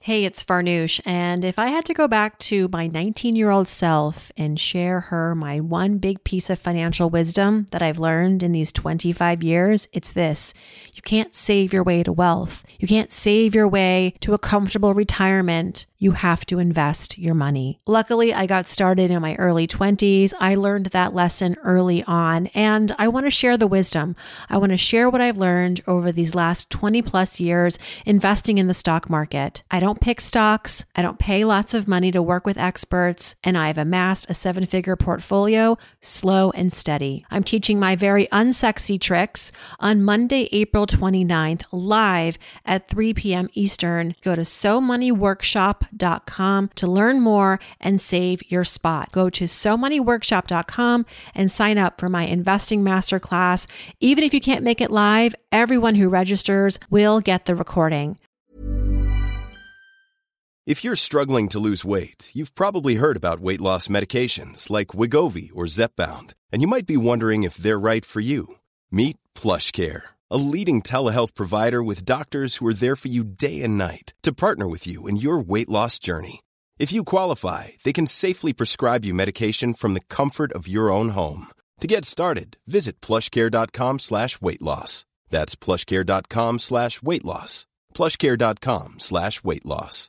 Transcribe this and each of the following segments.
Hey, it's Farnoosh, and if I had to go back to my 19-year-old self and share her my one big piece of financial wisdom that I've learned in these 25 years, it's this. You can't save your way to wealth. You can't save your way to a comfortable retirement. You have to invest your money. Luckily, I got started in my early 20s. I learned that lesson early on, and I want to share the wisdom. I want to share what I've learned over these last 20 plus years investing in the stock market. I don't pick stocks. I don't pay lots of money to work with experts, and I've amassed a 7-figure portfolio slow and steady. I'm teaching my very unsexy tricks on Monday, April 29th, live at 3 p.m. Eastern. Go to SoMoneyWorkshop.com to learn more and save your spot. Go to SoMoneyWorkshop.com and sign up for my investing masterclass. Even if you can't make it live, everyone who registers will get the recording. If you're struggling to lose weight, you've probably heard about weight loss medications like Wegovy or Zepbound, and you might be wondering if they're right for you. Meet PlushCare, a leading telehealth provider with doctors who are there for you day and night to partner with you in your weight loss journey. If you qualify, they can safely prescribe you medication from the comfort of your own home. To get started, visit plushcare.com/weight-loss. That's plushcare.com/weight-loss. plushcare.com/weight-loss.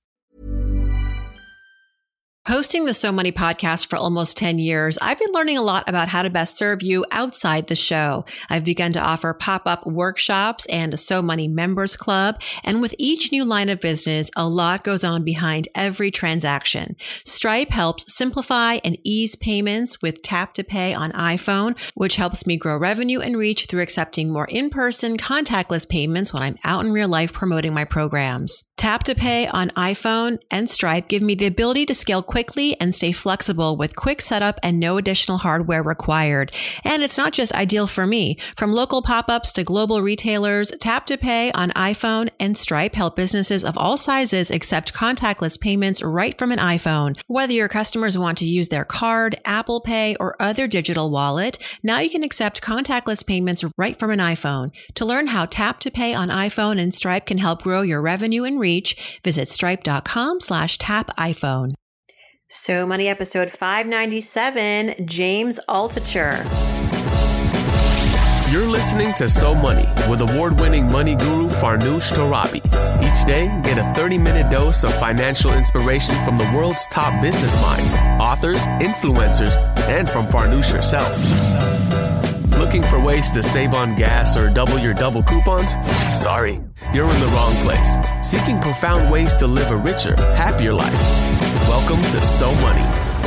Hosting the So Money podcast for almost 10 years, I've been learning a lot about how to best serve you outside the show. I've begun to offer pop-up workshops and a So Money members club. And with each new line of business, a lot goes on behind every transaction. Stripe helps simplify and ease payments with Tap to Pay on iPhone, which helps me grow revenue and reach through accepting more in-person contactless payments when I'm out in real life promoting my programs. Tap to Pay on iPhone and Stripe give me the ability to scale quickly and stay flexible with quick setup and no additional hardware required. And it's not just ideal for me. From local pop-ups to global retailers, Tap to Pay on iPhone and Stripe help businesses of all sizes accept contactless payments right from an iPhone. Whether your customers want to use their card, Apple Pay, or other digital wallet, now you can accept contactless payments right from an iPhone. To learn how Tap to Pay on iPhone and Stripe can help grow your revenue and reach, visit stripe.com/tapiphone. So Money episode 597, James Altucher. You're listening to So Money with award-winning money guru Farnoosh Torabi. Each day, get a 30-minute dose of financial inspiration from the world's top business minds, authors, influencers, and from Farnoosh herself. Looking for ways to save on gas or double your double coupons? Sorry, you're in the wrong place. Seeking profound ways to live a richer, happier life. Welcome to So Money.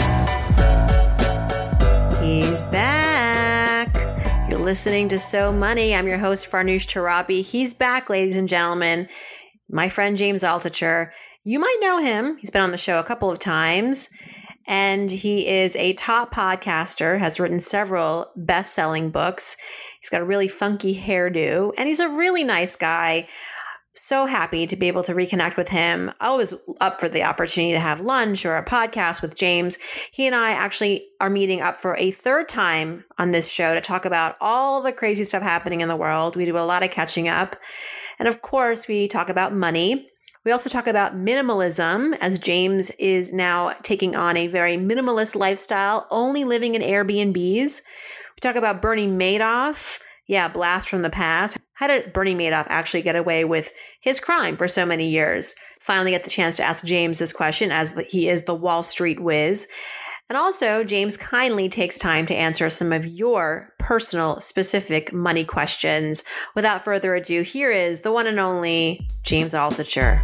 He's back. You're listening to So Money. I'm your host, Farnoosh Torabi. He's back, ladies and gentlemen. My friend James Altucher. You might know him. He's been on the show a couple of times. And he is a top podcaster, has written several best-selling books. He's got a really funky hairdo, and he's a really nice guy. So happy to be able to reconnect with him. Always up for the opportunity to have lunch or a podcast with James. He and I actually are meeting up for a third time on this show to talk about all the crazy stuff happening in the world. We do a lot of catching up. And of course, we talk about money. We also talk about minimalism, as James is now taking on a very minimalist lifestyle, only living in Airbnbs. We talk about Bernie Madoff. Yeah, blast from the past. How did Bernie Madoff actually get away with his crime for so many years? Finally get the chance to ask James this question, as he is the Wall Street whiz. And also, James kindly takes time to answer some of your personal, specific money questions. Without further ado, here is the one and only James Altucher.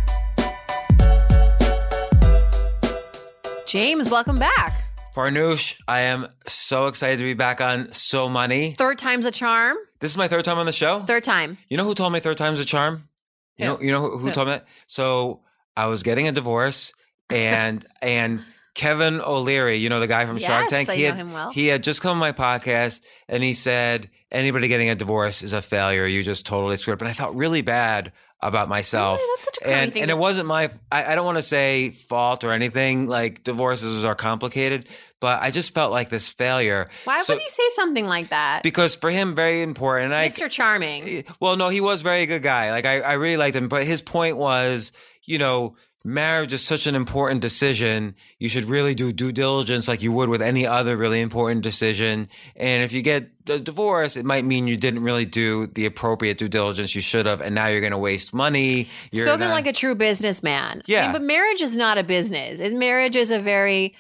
James, welcome back. Farnoosh, I am so excited to be back on So Money. Third time's a charm. This is my third time on the show? Third time. You know who told me third time's a charm? You know who told me that? So I was getting a divorce and Kevin O'Leary, you know, the guy from Shark Tank. I know him well. He had just come on my podcast and he said, anybody getting a divorce is a failure. You just totally screwed up. And I felt really bad about myself. Really? That's such a crazy thing. And it wasn't I don't want to say fault or anything, like divorces are complicated, but I just felt like this failure. Why would he say something like that? Because for him, very important. Mr. Charming. Well, no, he was a very good guy. Like I really liked him, but his point was, you know, marriage is such an important decision. You should really do due diligence like you would with any other really important decision. And if you get a divorce, it might mean you didn't really do the appropriate due diligence you should have. And now you're going to waste money. Spoken like a true businessman. Yeah. I mean, but marriage is not a business. Marriage is a very,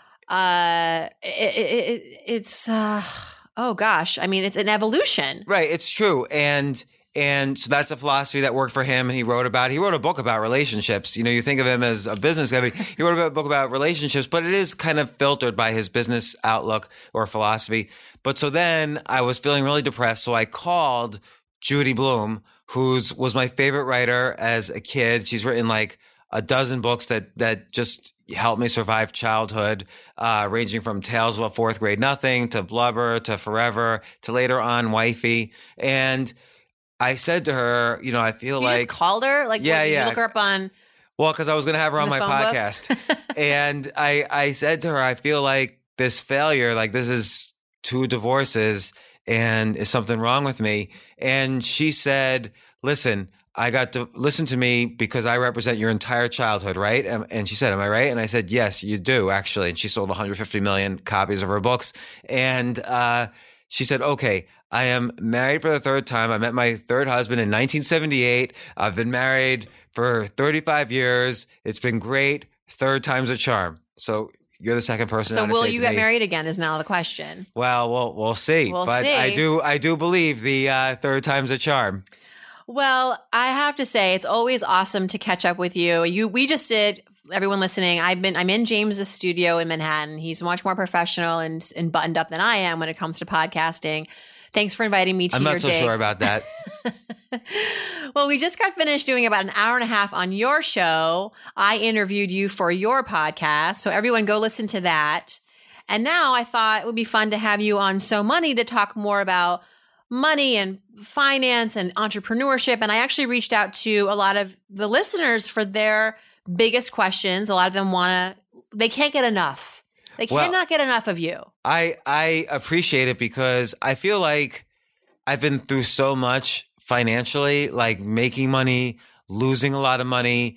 oh gosh. I mean, it's an evolution. Right. It's true. And so that's a philosophy that worked for him. And he wrote a book about relationships. You think of him as a business guy, but he wrote a book about relationships, but it is kind of filtered by his business outlook or philosophy. But so then I was feeling really depressed. So I called Judy Blume, was my favorite writer as a kid. She's written like a dozen books that just helped me survive childhood, ranging from Tales of a Fourth Grade Nothing to Blubber to Forever to later on Wifey. And I said to her, I feel you like... You just called her? Like, yeah, what, did yeah. you look her up on... Well, because I was going to have her on my podcast. And I said to her, I feel like this failure, like this is 2 divorces and is something wrong with me? And she said, listen, I got to listen to me because I represent your entire childhood, right? And she said, am I right? And I said, yes, you do, actually. And she sold 150 million copies of her books. And she said, okay, I am married for the 3rd time. I met my 3rd husband in 1978. I've been married for 35 years. It's been great. 3rd time's a charm. So you're the second person. So will you get married again is now the question. Well, we'll see. But I do believe the 3rd time's a charm. Well, I have to say it's always awesome to catch up with you. We just did. Everyone listening, I'm in James's studio in Manhattan. He's much more professional and buttoned up than I am when it comes to podcasting. Thanks for inviting me to your digs. I'm not so sure about that. Well, we just got finished doing about an hour and a half on your show. I interviewed you for your podcast. So everyone go listen to that. And now I thought it would be fun to have you on So Money to talk more about money and finance and entrepreneurship. And I actually reached out to a lot of the listeners for their biggest questions. A lot of them they can't get enough. They cannot get enough of you. I appreciate it because I feel like I've been through so much financially, like making money, losing a lot of money,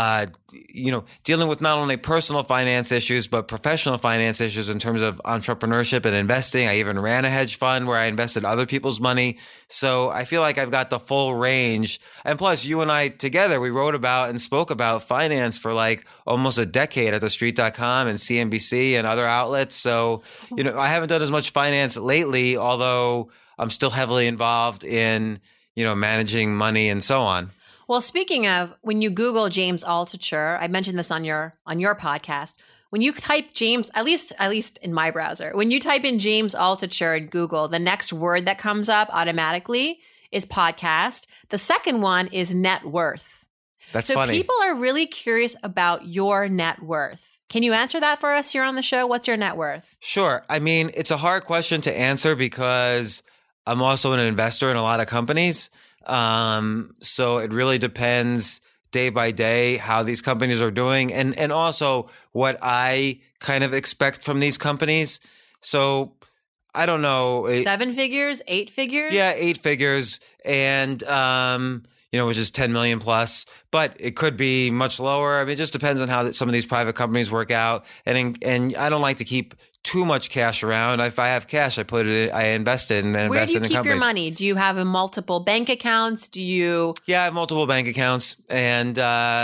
dealing with not only personal finance issues, but professional finance issues in terms of entrepreneurship and investing. I even ran a hedge fund where I invested other people's money. So I feel like I've got the full range. And plus, you and I together, we wrote about and spoke about finance for like almost a decade at TheStreet.com and CNBC and other outlets. So, I haven't done as much finance lately, although I'm still heavily involved in, managing money and so on. Well, speaking of, when you Google James Altucher, I mentioned this on your podcast. When you type James, at least in my browser, when you type in James Altucher in Google, the next word that comes up automatically is podcast. The second one is net worth. That's funny. So people are really curious about your net worth. Can you answer that for us here on the show? What's your net worth? Sure. I mean, it's a hard question to answer because I'm also an investor in a lot of companies. So it really depends day by day how these companies are doing and also what I kind of expect from these companies. So I don't know. 7 figures, 8 figures? Yeah, 8 figures. And, which is 10 million plus, but it could be much lower. I mean, it just depends on how some of these private companies work out. And I don't like to keep too much cash around. If I have cash, I invest it and invest in companies. Where do you keep your money? Do you have multiple bank accounts? Yeah, I have multiple bank accounts, and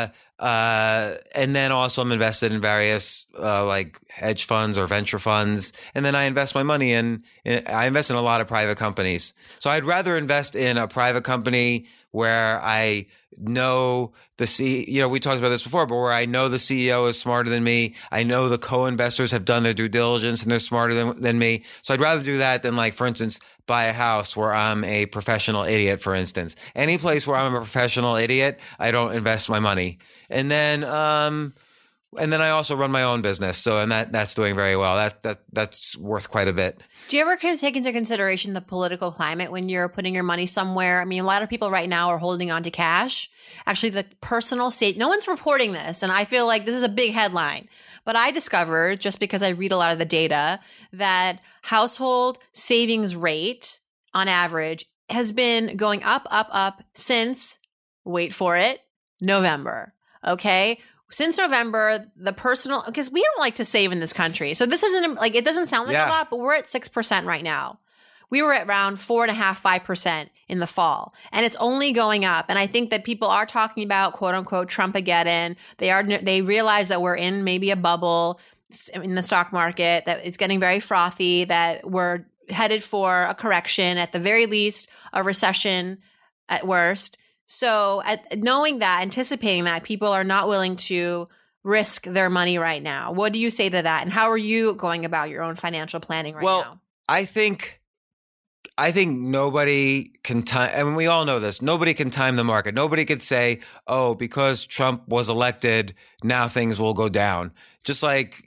then also I'm invested in various like hedge funds or venture funds, and then I invest my money I invest in a lot of private companies. So I'd rather invest in a private company where I know the CEO, we talked about this before, but where I know the CEO is smarter than me. I know the co-investors have done their due diligence and they're smarter than me. So I'd rather do that than, like, for instance, buy a house where I'm a professional idiot, for instance. Any place where I'm a professional idiot, I don't invest my money. And then I also run my own business. So, and that's doing very well. That's worth quite a bit. Do you ever take into consideration the political climate when you're putting your money somewhere? I mean, a lot of people right now are holding on to cash. Actually, the personal state, no one's reporting this. And I feel like this is a big headline. But I discovered, just because I read a lot of the data, that household savings rate on average has been going up since, wait for it, November. Okay. since November, the personal, because we don't like to save in this country. So this isn't like, it doesn't sound like a lot, but we're at 6% right now. We were at around 4.5%, 5% in the fall, and it's only going up. And I think that people are talking about quote unquote Trumpageddon. They realize that we're in maybe a bubble in the stock market, that it's getting very frothy, that we're headed for a correction, at the very least, a recession at worst. So knowing that, anticipating that, people are not willing to risk their money right now. What do you say to that? And how are you going about your own financial planning right now? Well, I think nobody can time, and we all know this, nobody can time the market. Nobody could say, oh, because Trump was elected, now things will go down. Just like,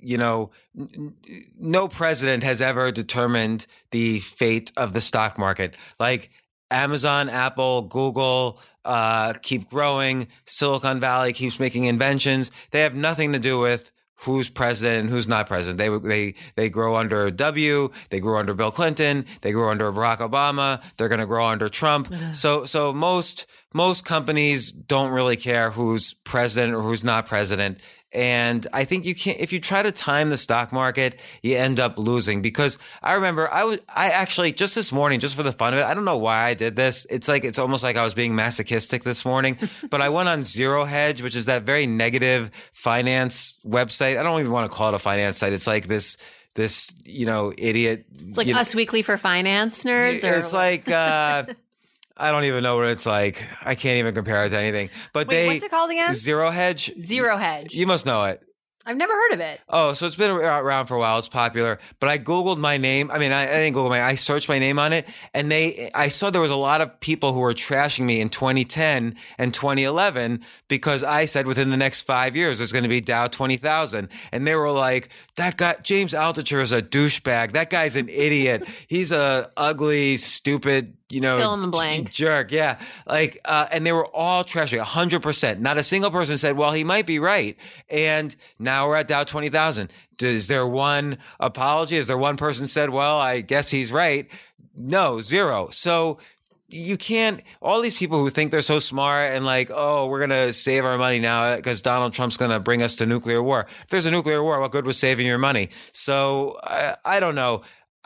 no president has ever determined the fate of the stock market. Like Amazon, Apple, Google keep growing. Silicon Valley keeps making inventions. They have nothing to do with who's president and who's not president. They grow under W. They grew under Bill Clinton. They grew under Barack Obama. They're going to grow under Trump. So most companies don't really care who's president or who's not president. And I think you can't, if you try to time the stock market, you end up losing. Because I remember I actually just this morning, just for the fun of it, I don't know why I did this. It's almost like I was being masochistic this morning, but I went on Zero Hedge, which is that very negative finance website. I don't even want to call it a finance site. It's like this, idiot. It's like Us Weekly for finance nerds. It's like, I don't even know what it's like. I can't even compare it to anything. But what's it called again? Zero Hedge. Zero Hedge. You must know it. I've never heard of it. Oh, so it's been around for a while. It's popular. But I Googled my name. I mean, I didn't Google I searched my name on it. And I saw there was a lot of people who were trashing me in 2010 and 2011 because I said within the next 5 years, there's going to be Dow 20,000. And they were like, that guy, James Altucher is a douchebag. That guy's an idiot. He's a ugly, stupid, fill in the blank jerk. Yeah. Like, and they were all trashing 100%. Not a single person said, well, he might be right. And now we're at Dow 20,000. Is there one apology? Is there one person said, well, I guess he's right? No, zero. So you can't, all these people who think they're so smart and like, oh, we're going to save our money now because Donald Trump's going to bring us to nuclear war. If there's a nuclear war, what good was saving your money? So I don't know.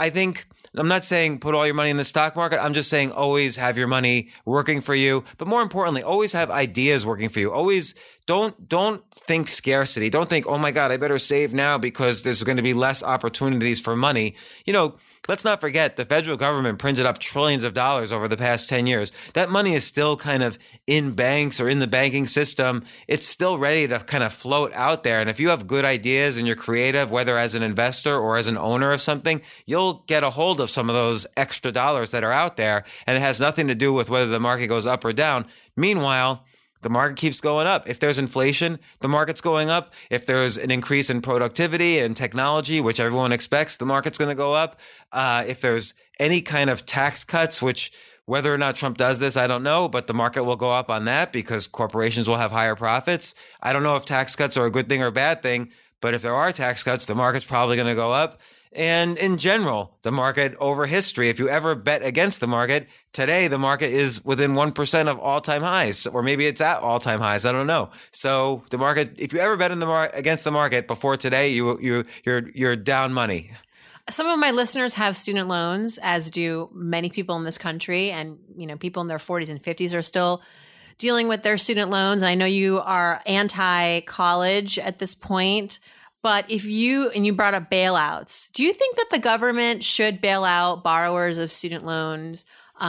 I'm not saying put all your money in the stock market. I'm just saying always have your money working for you. But more importantly, always have ideas working for you. Always don't think scarcity. Don't think, oh my God, I better save now because there's going to be less opportunities for money. Let's not forget the federal government printed up trillions of dollars over the past 10 years. That money is still kind of in banks or in the banking system. It's still ready to kind of float out there. And if you have good ideas and you're creative, whether as an investor or as an owner of something, you'll get a hold of some of those extra dollars that are out there. And it has nothing to do with whether the market goes up or down. Meanwhile, the market keeps going up. If there's inflation, the market's going up. If there's an increase in productivity and technology, which everyone expects, the market's going to go up. If there's any kind of tax cuts, which whether or not Trump does this, I don't know, but the market will go up on that because corporations will have higher profits. I don't know if tax cuts are a good thing or a bad thing, but if there are tax cuts, the market's probably going to go up. And in general, the market over history, if you ever bet against the market, today the market is within 1% of all-time highs, or maybe it's at all-time highs. I don't know. So the market, if you ever bet against the market before today, you're down money. Some of my listeners have student loans, as do many people in this country, and people in their 40s and 50s are still dealing with their student loans. I know you are anti-college at this point. But you brought up bailouts, do you think that the government should bail out borrowers of student loans,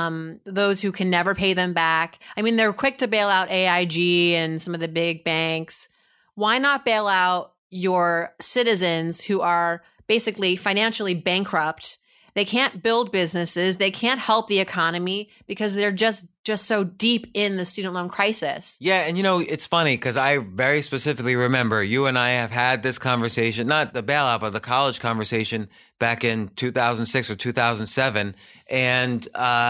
those who can never pay them back? I mean, they're quick to bail out AIG and some of the big banks. Why not bail out your citizens who are basically financially bankrupt? They can't build businesses. They can't help the economy because they're just so deep in the student loan crisis. Yeah. And, it's funny because I very specifically remember you and I have had this conversation, not the bailout, but the college conversation back in 2006 or 2007. And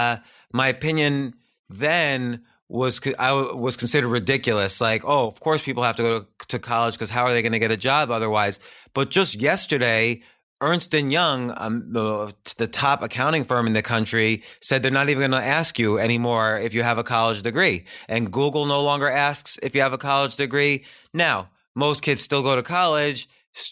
my opinion then was considered ridiculous. Like, oh, of course people have to go to college because how are they going to get a job otherwise? But just yesterday, Ernst & Young, the top accounting firm in the country, said they're not even going to ask you anymore if you have a college degree. And Google no longer asks if you have a college degree. Now, most kids still go to college.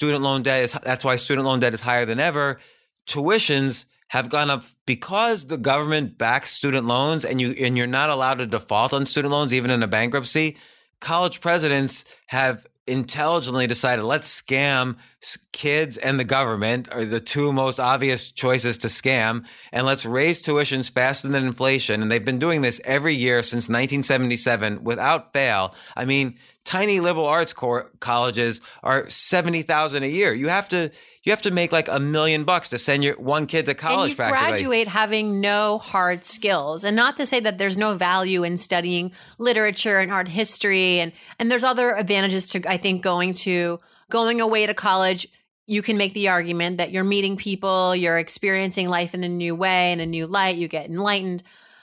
That's why student loan debt is higher than ever. Tuitions have gone up because the government backs student loans and you're not allowed to default on student loans, even in a bankruptcy. College presidents have intelligently decided, let's scam kids and the government are the two most obvious choices to scam. And let's raise tuitions faster than inflation. And they've been doing this every year since 1977 without fail. I mean, tiny liberal arts colleges are $70,000 a year. You have to make like $1 million to send your one kid to college. And you graduate having no hard skills. And not to say that there's no value in studying literature and art history. And there's other advantages to, I think, going away to college. You can make the argument that you're meeting people, you're experiencing life in a new way, in a new light, you get enlightened.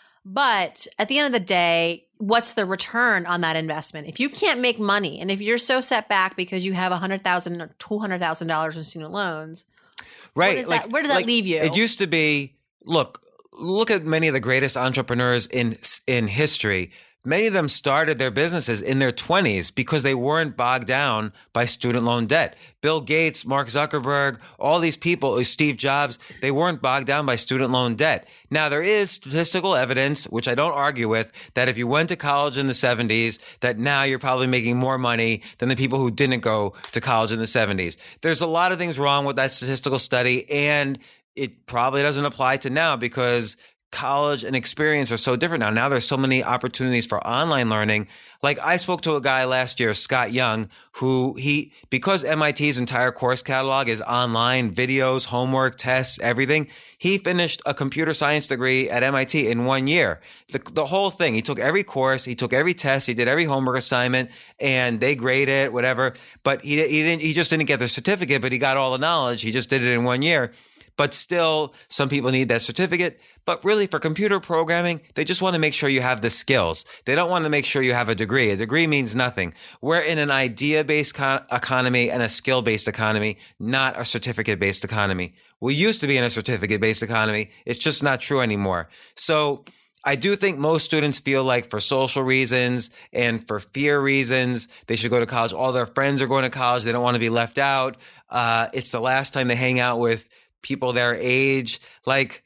But at the end of the day, what's the return on that investment? If you can't make money, and if you're so set back because you have $100,000 or $200,000 in student loans, right? Where does that leave you? It used to be, look at many of the greatest entrepreneurs in history. Many of them started their businesses in their 20s because they weren't bogged down by student loan debt. Bill Gates, Mark Zuckerberg, all these people, Steve Jobs, they weren't bogged down by student loan debt. Now, there is statistical evidence, which I don't argue with, that if you went to college in the 70s, that now you're probably making more money than the people who didn't go to college in the 70s. There's a lot of things wrong with that statistical study, and it probably doesn't apply to now because college and experience are so different now. Now there's so many opportunities for online learning. Like I spoke to a guy last year, Scott Young, who because MIT's entire course catalog is online, videos, homework, tests, everything. He finished a computer science degree at MIT in 1 year. The whole thing. He took every course, he took every test, he did every homework assignment, and they grade it, whatever. But he just didn't get the certificate, but he got all the knowledge. He just did it in 1 year. But still, some people need that certificate. But really, for computer programming, they just want to make sure you have the skills. They don't want to make sure you have a degree. A degree means nothing. We're in an idea-based economy and a skill-based economy, not a certificate-based economy. We used to be in a certificate-based economy. It's just not true anymore. So I do think most students feel like for social reasons and for fear reasons, they should go to college. All their friends are going to college. They don't want to be left out. It's the last time they hang out with people their age. Like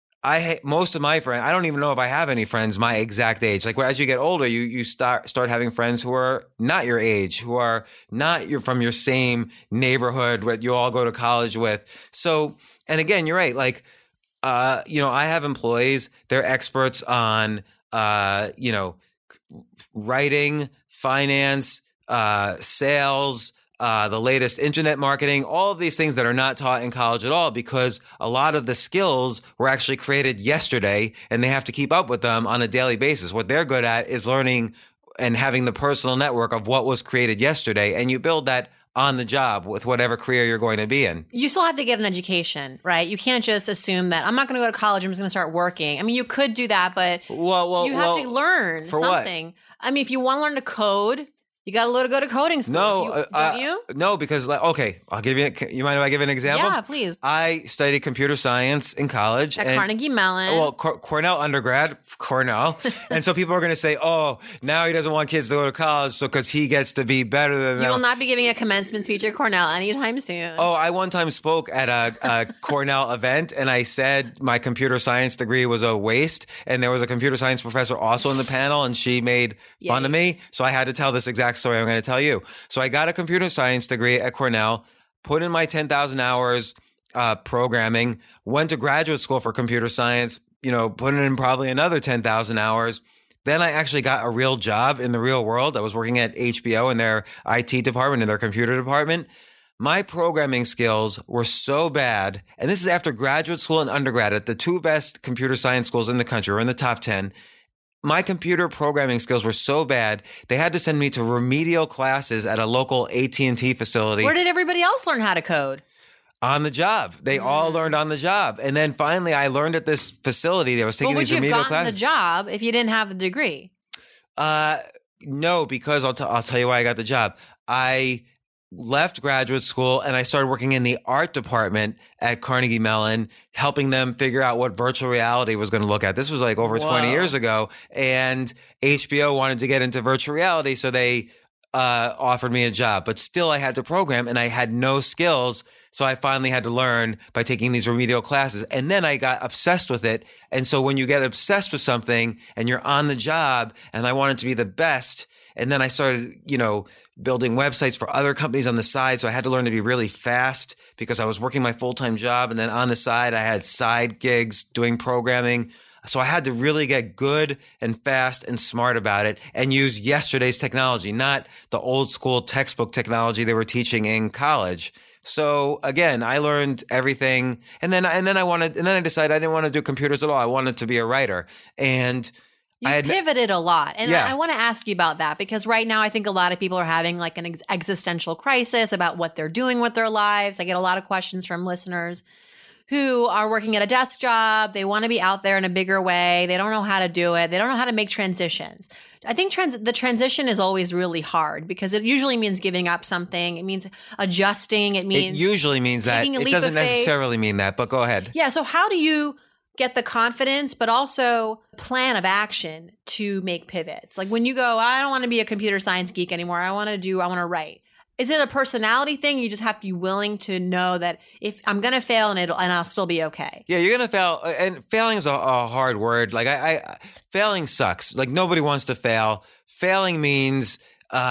most of my friends, I don't even know if I have any friends my exact age. Like as you get older, you start having friends who are not your age, who are not from your same neighborhood that you all go to college with. So, and again, you're right. Like, I have employees, they're experts on, writing, finance, sales, the latest internet marketing, all of these things that are not taught in college at all because a lot of the skills were actually created yesterday and they have to keep up with them on a daily basis. What they're good at is learning and having the personal network of what was created yesterday. And you build that on the job with whatever career you're going to be in. You still have to get an education, right? You can't just assume that I'm not going to go to college, I'm just going to start working. I mean, you could do that, but you have to learn something. What? I mean, if you want to learn to code, you got to go to coding school. No, don't you? No, because I'll give you. You mind if I give an example? Yeah, please. I studied computer science in college at Carnegie Mellon. Well, Cornell undergrad, Cornell, and so people are going to say, "Oh, now he doesn't want kids to go to college, so because he gets to be better than them." You will not be giving a commencement speech at Cornell anytime soon. Oh, I one time spoke at a Cornell event, and I said my computer science degree was a waste, and there was a computer science professor also in the panel, and she made fun of me, so I had to tell this exact story I'm going to tell you. So I got a computer science degree at Cornell, put in my 10,000 hours programming, went to graduate school for computer science, put in probably another 10,000 hours. Then I actually got a real job in the real world. I was working at HBO in their IT department, in their computer department. My programming skills were so bad, and this is after graduate school and undergrad at the two best computer science schools in the country, or in the top 10. My computer programming skills were so bad, they had to send me to remedial classes at a local AT&T facility. Where did everybody else learn how to code? On the job. They all learned on the job. And then finally, I learned at this facility that was taking these remedial classes. Would you have gotten the job if you didn't have the degree? No, because I'll tell you why I got the job. I left graduate school and I started working in the art department at Carnegie Mellon, helping them figure out what virtual reality was going to look at. This was like over 20 years ago. And HBO wanted to get into virtual reality. So they offered me a job, but still I had to program and I had no skills. So I finally had to learn by taking these remedial classes. And then I got obsessed with it. And so when you get obsessed with something and you're on the job, and I wanted to be the best, and then I started, building websites for other companies on the side. So I had to learn to be really fast because I was working my full-time job. And then on the side, I had side gigs doing programming. So I had to really get good and fast and smart about it and use yesterday's technology, not the old school textbook technology they were teaching in college. So again, I learned everything. And then I decided I didn't want to do computers at all. I wanted to be a writer. And you pivoted a lot. And I want to ask you about that because right now I think a lot of people are having like an existential crisis about what they're doing with their lives. I get a lot of questions from listeners who are working at a desk job. They want to be out there in a bigger way. They don't know how to do it. They don't know how to make transitions. I think the transition is always really hard because it usually means giving up something. It means adjusting. It usually means that. It doesn't necessarily mean that, but go ahead. Yeah. So how do you get the confidence, but also plan of action to make pivots? Like when you go, I don't want to be a computer science geek anymore. I want to write. Is it a personality thing? You just have to be willing to know that if I'm going to fail and I'll still be okay. Yeah, you're going to fail. And failing is a hard word. Like failing sucks. Like nobody wants to fail. Failing means,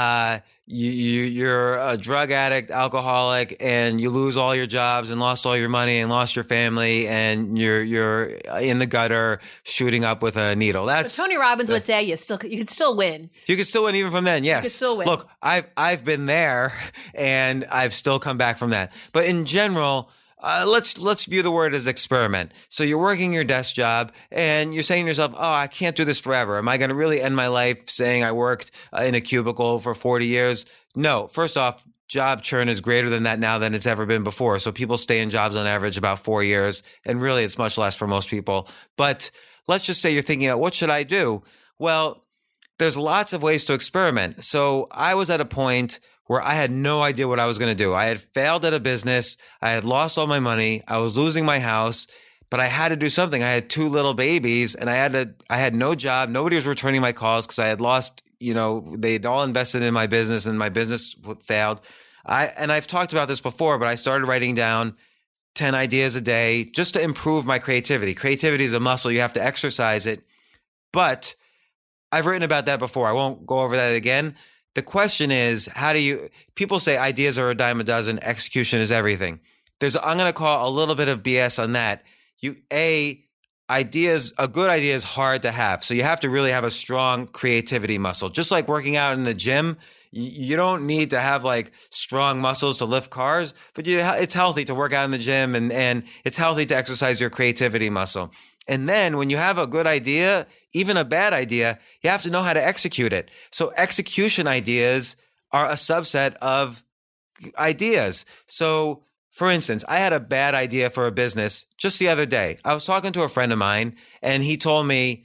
you're a drug addict, alcoholic, and you lose all your jobs and lost all your money and lost your family, and you're in the gutter shooting up with a needle. But Tony Robbins would say you could still win. You could still win even from then. Yes, you could still win. Look, I've been there, and I've still come back from that. But in general, let's view the word as experiment. So you're working your desk job and you're saying to yourself, oh, I can't do this forever. Am I going to really end my life saying I worked in a cubicle for 40 years? No. First off, job churn is greater than that now than it's ever been before. So people stay in jobs on average about 4 years. And really, it's much less for most people. But let's just say you're thinking about what should I do? Well, there's lots of ways to experiment. So I was at a point where I had no idea what I was going to do. I had failed at a business. I had lost all my money. I was losing my house, but I had to do something. I had 2 little babies and I had no job. Nobody was returning my calls because I had lost, they'd all invested in my business and my business failed. I've talked about this before, but I started writing down 10 ideas a day just to improve my creativity. Creativity is a muscle. You have to exercise it. But I've written about that before. I won't go over that again. The question is, people say ideas are a dime a dozen, execution is everything. I'm going to call a little bit of BS on that. A good idea is hard to have. So you have to really have a strong creativity muscle. Just like working out in the gym, you don't need to have like strong muscles to lift cars, but it's healthy to work out in the gym and it's healthy to exercise your creativity muscle. And then when you have a good idea, even a bad idea, you have to know how to execute it. So execution ideas are a subset of ideas. So for instance, I had a bad idea for a business just the other day. I was talking to a friend of mine and he told me,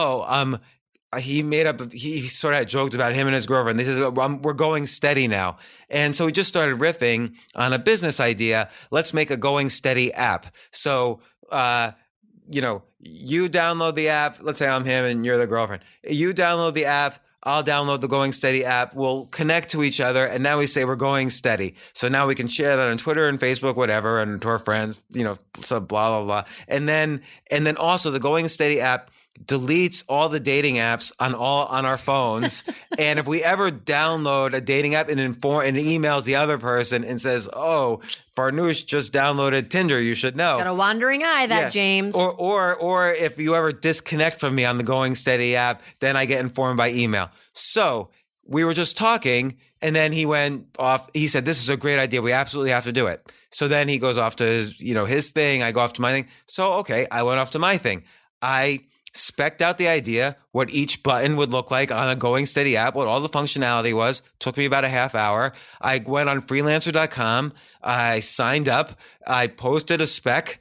he sort of had joked about him and his girlfriend. They said, we're going steady now. And so we just started riffing on a business idea. Let's make a Going Steady app. So, you download the app. Let's say I'm him and you're the girlfriend. You download the app. I'll download the Going Steady app. We'll connect to each other. And now we say we're going steady. So now we can share that on Twitter and Facebook, whatever, and to our friends, so blah, blah, blah. And then also the Going Steady app deletes all the dating apps on our phones. And if we ever download a dating app and emails the other person and says, oh, Farnoosh just downloaded Tinder, you should know. Got a wandering eye, James. Or if you ever disconnect from me on the Going Steady app, then I get informed by email. So we were just talking and then he went off. He said, this is a great idea. We absolutely have to do it. So then he goes off to his thing. I go off to my thing. So, okay, I went off to my thing. I spec'd out the idea, what each button would look like on a Going Steady app, what all the functionality was. Took me about a half hour. I went on freelancer.com. I signed up. I posted a spec.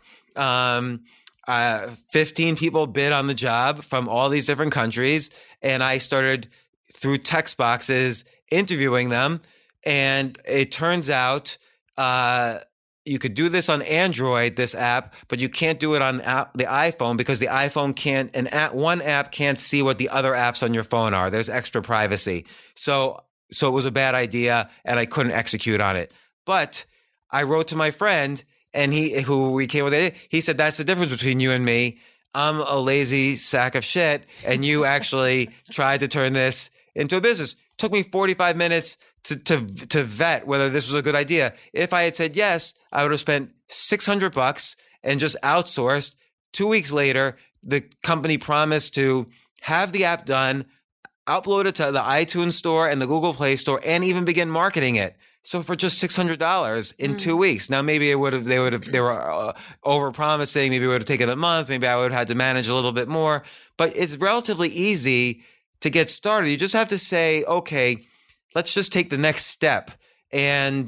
15 people bid on the job from all these different countries. And I started through text boxes interviewing them. And it turns out, you could do this on Android, this app, but you can't do it on the iPhone because the iPhone one app can't see what the other apps on your phone are. There's extra privacy. So so it was a bad idea and I couldn't execute on it. But I wrote to my friend and who we came with it. He said, that's the difference between you and me. I'm a lazy sack of shit. And you actually tried to turn this into a business. Took me 45 minutes to vet whether this was a good idea. If I had said yes, I would have spent $600 and just outsourced. 2 weeks later, the company promised to have the app done, upload it to the iTunes store and the Google Play Store, and even begin marketing it. So for just $600 in 2 weeks. Now maybe they were over promising. Maybe it would have taken a month. Maybe I would have had to manage a little bit more. But it's relatively easy to get started. You just have to say, okay, let's just take the next step. And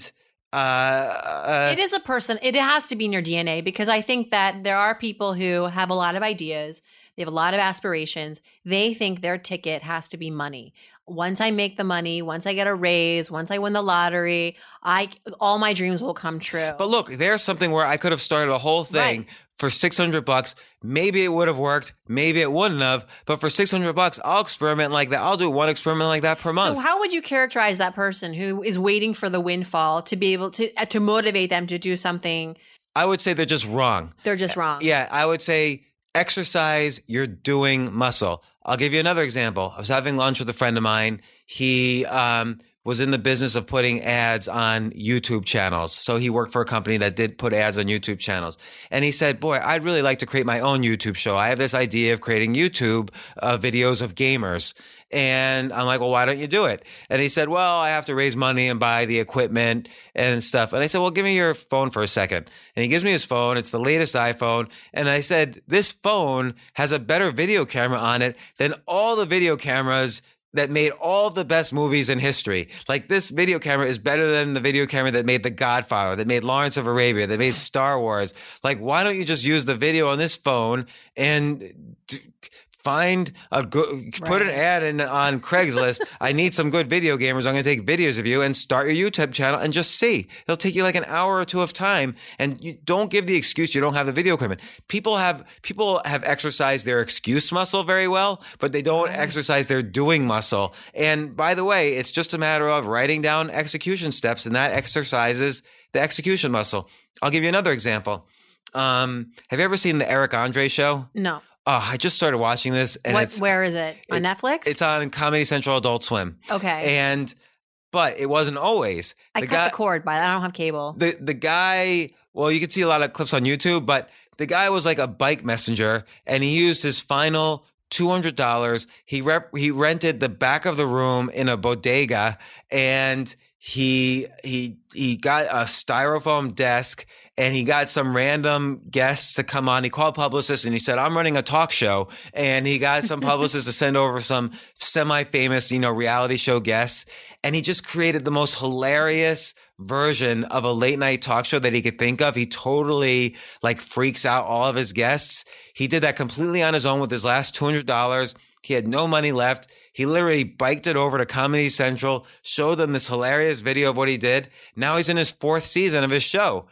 it is a person. It has to be in your DNA, because I think that there are people who have a lot of ideas. They have a lot of aspirations. They think their ticket has to be money. Once I make the money, once I get a raise, once I win the lottery, all my dreams will come true. But look, there's something where I could have started a whole thing for $600. Maybe it would have worked. Maybe it wouldn't have. But for $600, I'll experiment like that. I'll do one experiment like that per month. So how would you characterize that person who is waiting for the windfall to be able to motivate them to do something? I would say they're just wrong. They're just wrong. Yeah, I would say exercise, you're doing muscle. I'll give you another example. I was having lunch with a friend of mine. He was in the business of putting ads on YouTube channels. So he worked for a company that did put ads on YouTube channels. And he said, boy, I'd really like to create my own YouTube show. I have this idea of creating YouTube videos of gamers. And I'm like, well, why don't you do it? And he said, well, I have to raise money and buy the equipment and stuff. And I said, well, give me your phone for a second. And he gives me his phone. It's the latest iPhone. And I said, this phone has a better video camera on it than all the video cameras that made all the best movies in history. Like, this video camera is better than the video camera that made The Godfather, that made Lawrence of Arabia, that made Star Wars. Like, why don't you just use the video on this phone and find put an ad in on Craigslist. I need some good video gamers. I'm going to take videos of you, and start your YouTube channel and just see. It'll take you like an hour or two of time, and you don't give the excuse you don't have the video equipment. People have exercised their excuse muscle very well, but they don't exercise their doing muscle. And by the way, it's just a matter of writing down execution steps, and that exercises the execution muscle. I'll give you another example. Have you ever seen the Eric Andre show? No. Oh, I just started watching this, and where is it? On Netflix? It's on Comedy Central, Adult Swim. Okay. But it wasn't always. I cut the cord, but I don't have cable. The guy, well, you can see a lot of clips on YouTube, but the guy was like a bike messenger, and he used his final $200. He rented the back of the room in a bodega, and he got a styrofoam desk, and he got some random guests to come on. He called publicists and he said, I'm running a talk show. And he got some publicists to send over some semi-famous, reality show guests. And he just created the most hilarious version of a late night talk show that he could think of. He totally freaks out all of his guests. He did that completely on his own with his last $200. He had no money left. He literally biked it over to Comedy Central, showed them this hilarious video of what he did. Now he's in his 4th season of his show.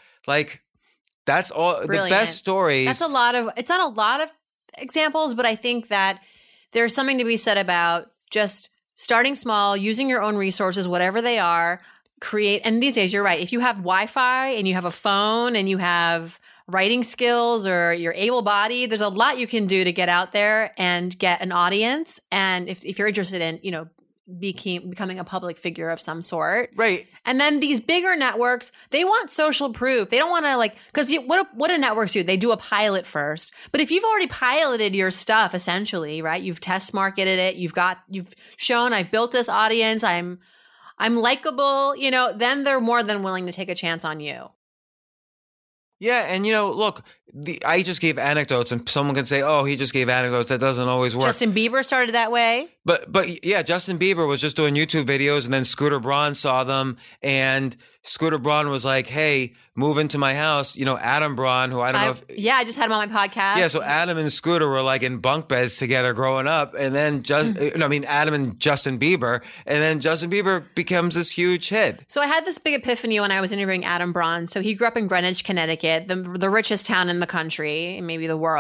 That's all. Brilliant. The best stories. It's not a lot of examples, but I think that there's something to be said about just starting small, using your own resources, whatever they are, and these days, you're right. If you have Wi-Fi and you have a phone and you have writing skills or you're able-bodied, there's a lot you can do to get out there and get an audience. And if you're interested in, becoming a public figure of some sort. Right. And then these bigger networks, they want social proof. They don't want to because what do networks do? They do a pilot first. But if you've already piloted your stuff, essentially, right? You've test marketed it. You've shown I've built this audience. I'm likable, then they're more than willing to take a chance on you. Yeah. And, look, I just gave anecdotes, and someone can say, oh, he just gave anecdotes. That doesn't always work. Justin Bieber started that way. But yeah, Justin Bieber was just doing YouTube videos, and then Scooter Braun saw them, and Scooter Braun was like, hey, move into my house. Adam Braun, who I don't know if... Yeah, I just had him on my podcast. Yeah, so Adam and Scooter were in bunk beds together growing up, and then Adam and Justin Bieber, and then Justin Bieber becomes this huge hit. So I had this big epiphany when I was interviewing Adam Braun. So he grew up in Greenwich, Connecticut, the richest town in the country, and maybe the world.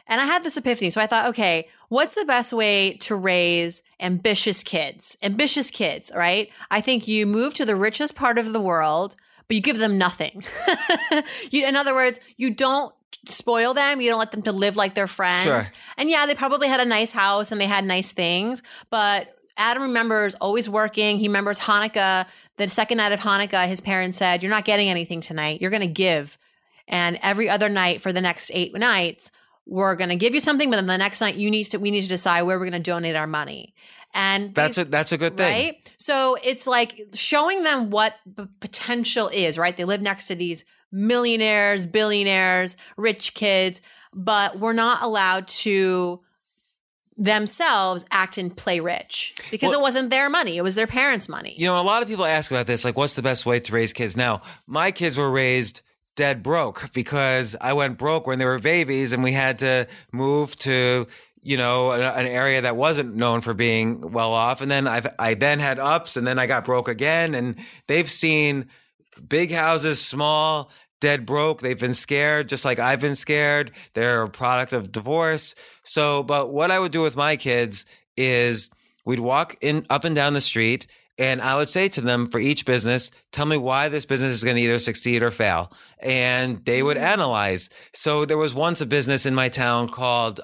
And I had this epiphany. So I thought, okay, what's the best way to raise ambitious kids? Ambitious kids, right? I think you move to the richest part of the world, but you give them nothing. In other words, you don't spoil them. You don't let them to live like their friends. Sure. And yeah, they probably had a nice house and they had nice things, but Adam remembers always working. He remembers Hanukkah, the second night of Hanukkah, his parents said, you're not getting anything tonight. You're going to give. And every other night for the next 8 nights, we're going to give you something, but then the next night we need to decide where we're going to donate our money. And that's a good thing. Right? So it's like showing them what the potential is, right? They live next to these millionaires, billionaires, rich kids, but we're not allowed to themselves act and play rich because it wasn't their money. It was their parents' money. You know, a lot of people ask about this, like, what's the best way to raise kids? Now, my kids were raised dead broke because I went broke when they were babies and we had to move to, you know, an area that wasn't known for being well off. And then I then had ups and then I got broke again, and they've seen big houses, small, dead broke. They've been scared, just like I've been scared. They're a product of divorce. So, but what I would do with my kids is we'd walk up and down the street, and I would say to them, for each business, tell me why this business is going to either succeed or fail. And they would analyze. So there was once a business in my town called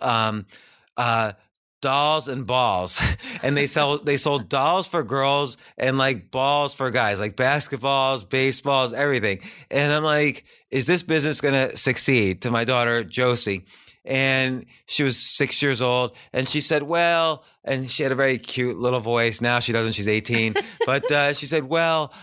Dolls and Balls. And they sold dolls for girls and like balls for guys, like basketballs, baseballs, everything. And I'm like, is this business going to succeed? To my daughter, Josie. And she was 6 years old, and she said, well, and she had a very cute little voice. Now she doesn't, she's 18, but, she said, well,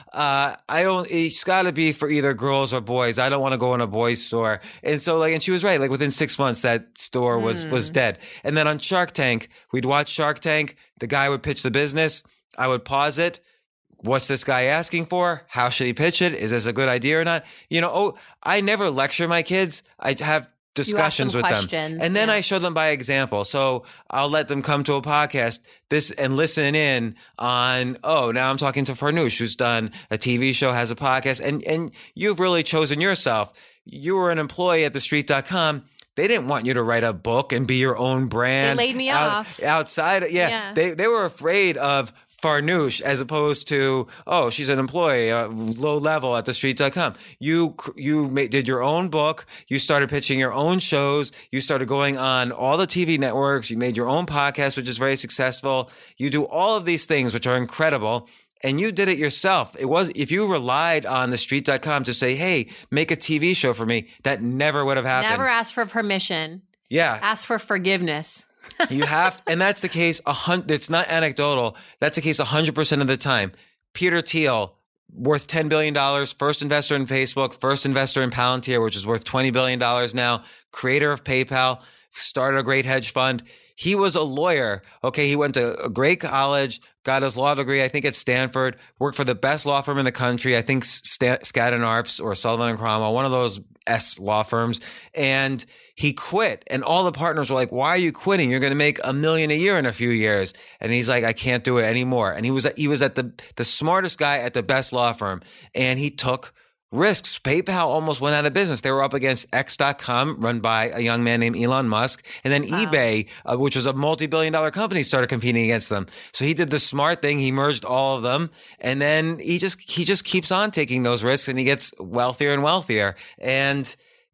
it's gotta be for either girls or boys. I don't want to go in a boys store. And so and she was right. Like within 6 months, that store was dead. And then on Shark Tank, we'd watch Shark Tank. The guy would pitch the business. I would pause it. What's this guy asking for? How should he pitch it? Is this a good idea or not? You know, I never lecture my kids. I have discussions with them. And then I show them by example. So I'll let them come to a podcast and listen in on, now I'm talking to Farnoosh, who's done a TV show, has a podcast, and you've really chosen yourself. You were an employee at TheStreet.com. They didn't want you to write a book and be your own brand. They laid me off. Outside. Yeah. They were afraid of Farnoosh as opposed to, she's an employee, low level at TheStreet.com. You did your own book. You started pitching your own shows. You started going on all the TV networks. You made your own podcast, which is very successful. You do all of these things, which are incredible. And you did it yourself. If you relied on TheStreet.com to say, hey, make a TV show for me, that never would have happened. Never asked for permission. Yeah. Ask for forgiveness. You have, and that's the case. It's not anecdotal. That's the case 100% of the time. Peter Thiel, worth $10 billion, first investor in Facebook, first investor in Palantir, which is worth $20 billion now, creator of PayPal, started a great hedge fund. He was a lawyer. Okay. He went to a great college, got his law degree, I think at Stanford, worked for the best law firm in the country. I think Skadden Arps or Sullivan and Cromwell, one of those S law firms. And he quit, and all the partners were like, why are you quitting? You're going to make $1 million a year in a few years. And he's like, I can't do it anymore. And he was at the smartest guy at the best law firm, and he took risks. PayPal almost went out of business. They were up against X.com, run by a young man named Elon Musk. And then eBay, which was a multi-billion-dollar company, started competing against them. So he did the smart thing. He merged all of them. And then he just keeps on taking those risks, and he gets wealthier and wealthier. And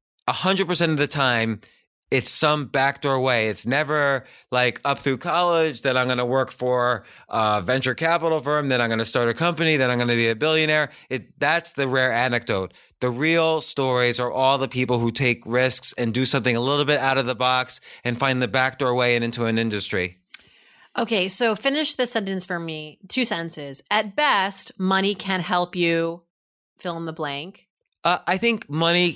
100% of the time, it's some backdoor way. It's never like up through college that I'm going to work for a venture capital firm, then I'm going to start a company, then I'm going to be a billionaire. That's the rare anecdote. The real stories are all the people who take risks and do something a little bit out of the box and find the backdoor way into an industry. Okay, so finish the sentence for me. 2 sentences. At best, money can help you fill in the blank. I think money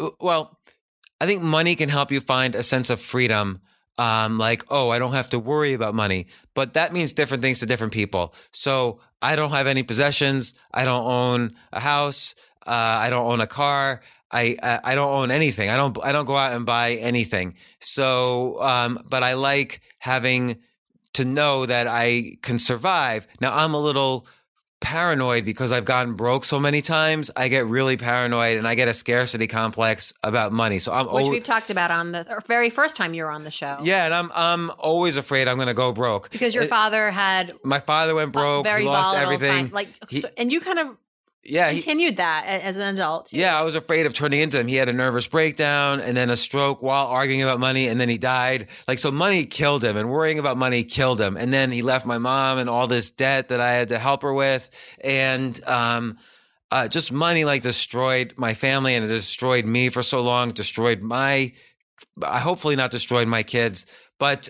can help you find a sense of freedom. I don't have to worry about money, but that means different things to different people. So I don't have any possessions. I don't own a house. I don't own a car. I don't own anything. I don't go out and buy anything. So, but I like having to know that I can survive. Now I'm a little paranoid because I've gotten broke so many times. I get really paranoid and I get a scarcity complex about money. So which we've talked about on the very first time you were on the show. Yeah, and I'm always afraid I'm going to go broke because your father had my father went broke. Very he lost volatile everything. And you kind of continued that as an adult. Too. Yeah, I was afraid of turning into him. He had a nervous breakdown and then a stroke while arguing about money, and then he died. So money killed him, and worrying about money killed him. And then he left my mom and all this debt that I had to help her with, and just money destroyed my family, and it destroyed me for so long. Hopefully not destroyed my kids, but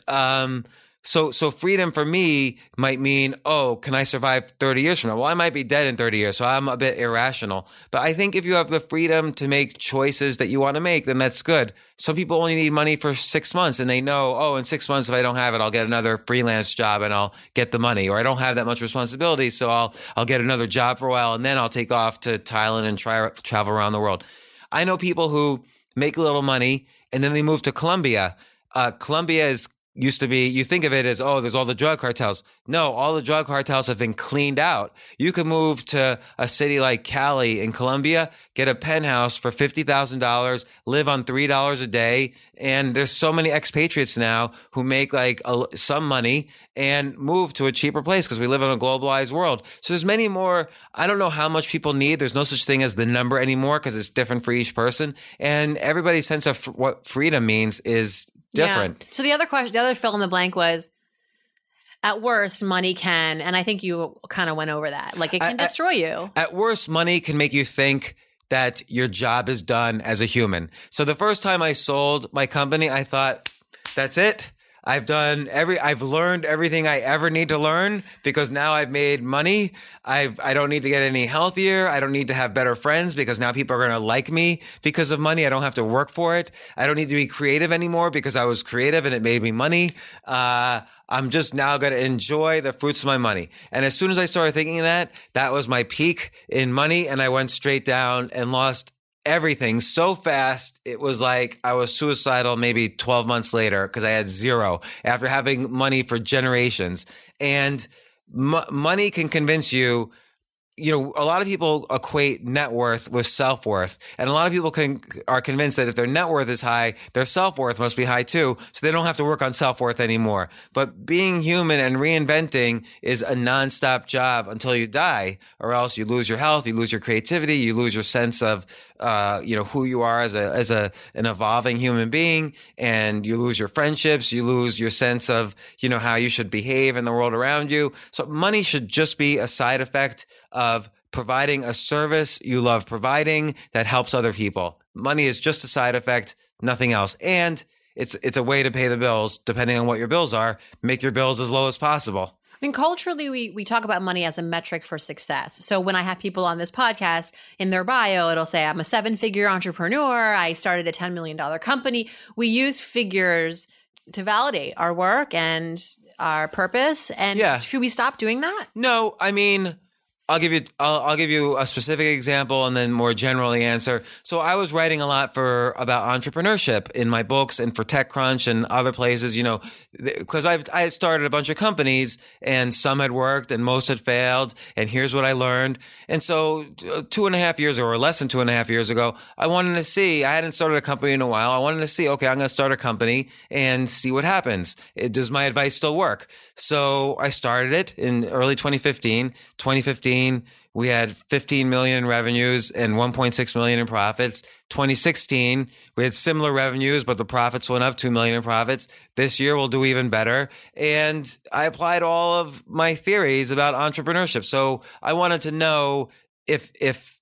So freedom for me might mean, can I survive 30 years from now? Well, I might be dead in 30 years, so I'm a bit irrational. But I think if you have the freedom to make choices that you want to make, then that's good. Some people only need money for 6 months, and they know, in 6 months, if I don't have it, I'll get another freelance job and I'll get the money. Or I don't have that much responsibility, so I'll get another job for a while, and then I'll take off to Thailand and travel around the world. I know people who make a little money, and then they move to Colombia. Colombia used to be, you think of it as, there's all the drug cartels. No, all the drug cartels have been cleaned out. You can move to a city like Cali in Colombia, get a penthouse for $50,000, live on $3 a day. And there's so many expatriates now who make some money and move to a cheaper place because we live in a globalized world. So there's many more. I don't know how much people need. There's no such thing as the number anymore because it's different for each person. And everybody's sense of what freedom means is different. Yeah. So the other fill in the blank was, at worst, money can, and I think you kind of went over that. It can destroy you. At worst, money can make you think that your job is done as a human. So the first time I sold my company, I thought, that's it. I've learned everything I ever need to learn because now I've made money. I don't need to get any healthier. I don't need to have better friends because now people are going to like me because of money. I don't have to work for it. I don't need to be creative anymore because I was creative and it made me money. I'm just now going to enjoy the fruits of my money. And as soon as I started thinking that was my peak in money, and I went straight down and lost everything so fast. It was like I was suicidal maybe 12 months later because I had zero after having money for generations. And money can convince you. A lot of people equate net worth with self-worth. And a lot of people are convinced that if their net worth is high, their self-worth must be high too. So they don't have to work on self-worth anymore. But being human and reinventing is a nonstop job until you die, or else you lose your health, you lose your creativity, you lose your sense of, who you are as an evolving human being, and you lose your friendships, you lose your sense of, how you should behave in the world around you. So money should just be a side effect of providing a service you love providing that helps other people. Money is just a side effect, nothing else. And it's a way to pay the bills, depending on what your bills are. Make your bills as low as possible. I mean, culturally, we talk about money as a metric for success. So when I have people on this podcast, in their bio, it'll say, I'm a 7-figure entrepreneur. I started a $10 million company. We use figures to validate our work and our purpose. And should we stop doing that? No, I mean, I'll give you a specific example and then more generally answer. So I was writing a lot about entrepreneurship in my books and for TechCrunch and other places, because I had started a bunch of companies and some had worked and most had failed. And here's what I learned. And so 2.5 years ago, or less than 2.5 years ago, I hadn't started a company in a while. I wanted to see, okay, I'm going to start a company and see what happens. Does my advice still work? So I started it in early 2015. 2015, we had 15 million in revenues and 1.6 million in profits. 2016, we had similar revenues, but the profits went up, 2 million in profits. This year we'll do even better. And I applied all of my theories about entrepreneurship. So I wanted to know if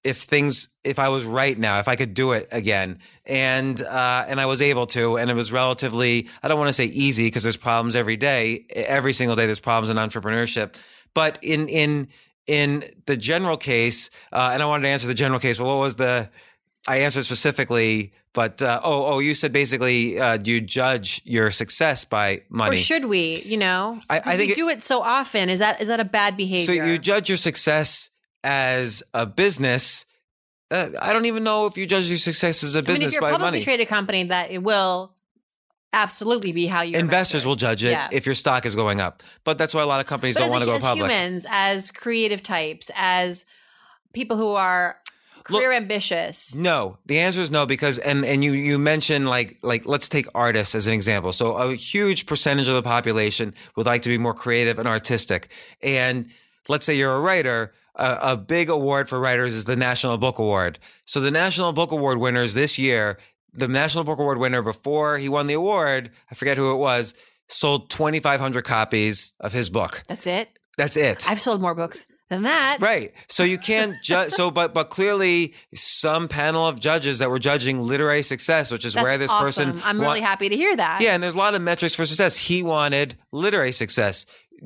I was right now, if I could do it again. And I was able to, and it was relatively, I don't want to say easy because there's problems every day. Every single day there's problems in entrepreneurship. But in the general case, and I wanted to answer the general case, but I answered specifically, but, you said basically, do you judge your success by money? Or should we, I think we do it so often. Is that a bad behavior? So you judge your success as a business. I don't even know if you judge your success as a business by money. If you're a publicly traded company, that it will absolutely be how you investors will judge it if your stock is going up. But that's why a lot of companies don't want to go public. As humans, as creative types, as people who are career ambitious. No, the answer is no, because and you mentioned like let's take artists as an example. So a huge percentage of the population would like to be more creative and artistic. And let's say you're a writer. A big award for writers is the National Book Award. So the National Book Award winners this year, the National Book Award winner before he won the award, I forget who it was, sold 2,500 copies of his book. That's it? That's it. I've sold more books than that. Right. So you can't judge. But clearly some panel of judges that were judging literary success, which is where this awesome. person. I'm really happy to hear that. Yeah. And there's a lot of metrics for success. He wanted literary success.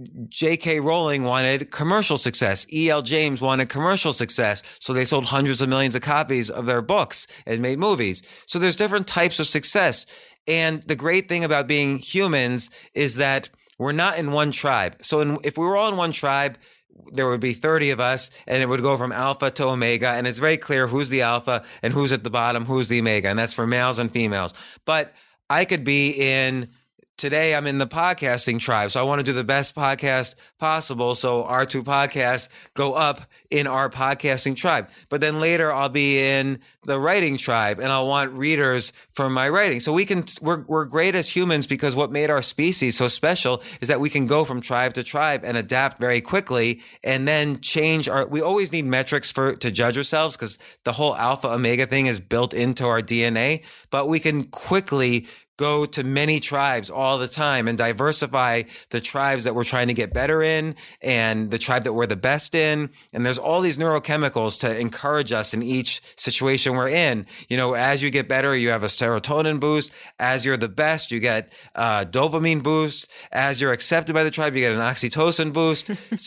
J.K. Rowling wanted commercial success. E.L. James wanted commercial success. So they sold hundreds of millions of copies of their books and made movies. So there's different types of success. And the great thing about being humans is that we're not in one tribe. So if we were all in one tribe, there would be 30 of us and it would go from alpha to omega. And it's very clear who's the alpha and who's at the bottom, who's the omega. And that's for males and females. But I could be today I'm in the podcasting tribe. So I want to do the best podcast possible. So our two podcasts go up in our podcasting tribe. But then later I'll be in the writing tribe and I'll want readers for my writing. So we're great as humans because what made our species so special is that we can go from tribe to tribe and adapt very quickly and then we always need metrics to judge ourselves because the whole alpha omega thing is built into our DNA, but we can quickly go to many tribes all the time and diversify the tribes that we're trying to get better in and the tribe that we're the best in. And there's all these neurochemicals to encourage us in each situation we're in. You know, as you get better, you have a serotonin boost. As you're the best, you get a dopamine boost. As you're accepted by the tribe, you get an oxytocin boost.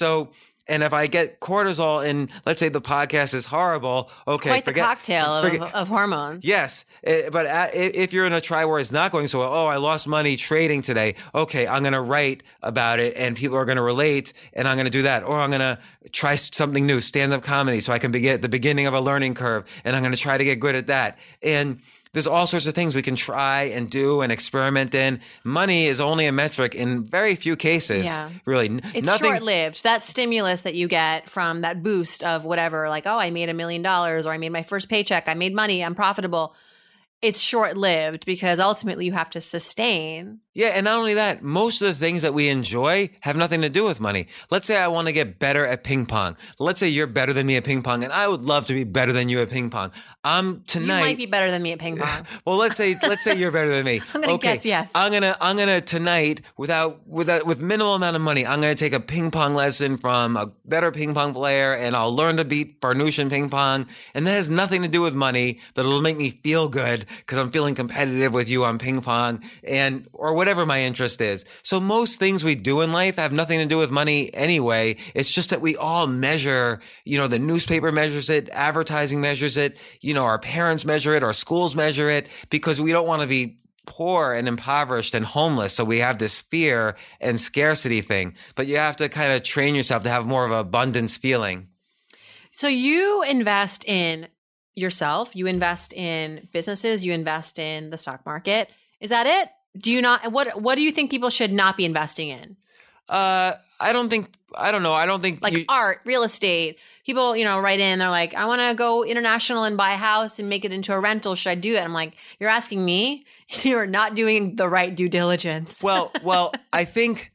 And if I get cortisol and let's say the podcast is horrible, okay. It's quite the cocktail of hormones. Yes. But if you're in a tribe where it's not going so well, I lost money trading today. Okay. I'm going to write about it and people are going to relate and I'm going to do that. Or I'm going to try something new, stand-up comedy. So I can begin at the beginning of a learning curve and I'm going to try to get good at that. And there's all sorts of things we can try and do and experiment in. Money is only a metric in very few cases. Yeah. Really. It's short-lived. That stimulus that you get from that boost of whatever, like, I made $1 million or I made my first paycheck. I made money. I'm profitable. It's short-lived because ultimately you have to sustain. Yeah, and not only that, most of the things that we enjoy have nothing to do with money. Let's say I want to get better at ping pong. Let's say you're better than me at ping pong, and I would love to be better than you at ping pong. Tonight. You might be better than me at ping pong. Well, let's say you're better than me. I'm gonna guess yes. I'm gonna tonight with minimal amount of money, I'm gonna take a ping pong lesson from a better ping pong player, and I'll learn to beat Farnoosh in ping pong. And that has nothing to do with money, but it'll make me feel good because I'm feeling competitive with you on ping pong or whatever my interest is. So most things we do in life have nothing to do with money anyway. It's just that we all measure, the newspaper measures it, advertising measures it, our parents measure it, our schools measure it, because we don't want to be poor and impoverished and homeless. So we have this fear and scarcity thing, but you have to kind of train yourself to have more of an abundance feeling. So you invest in yourself, you invest in businesses, you invest in the stock market. Is that it? Do you not? What do you think people should not be investing in? I don't know. Like art, real estate. People, write in. They're like, I want to go international and buy a house and make it into a rental. Should I do it? I'm like, you're asking me. You're not doing the right due diligence. Well, I think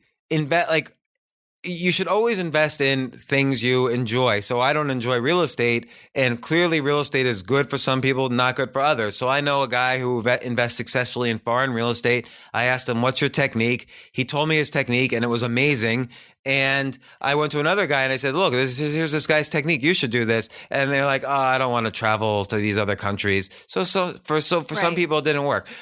you should always invest in things you enjoy. So I don't enjoy real estate, and clearly real estate is good for some people, not good for others. So I know a guy who invests successfully in foreign real estate. I asked him, what's your technique? He told me his technique and it was amazing. And I went to another guy and I said, look, here's this guy's technique. You should do this. And they're like, I don't want to travel to these other countries. So for some people it didn't work.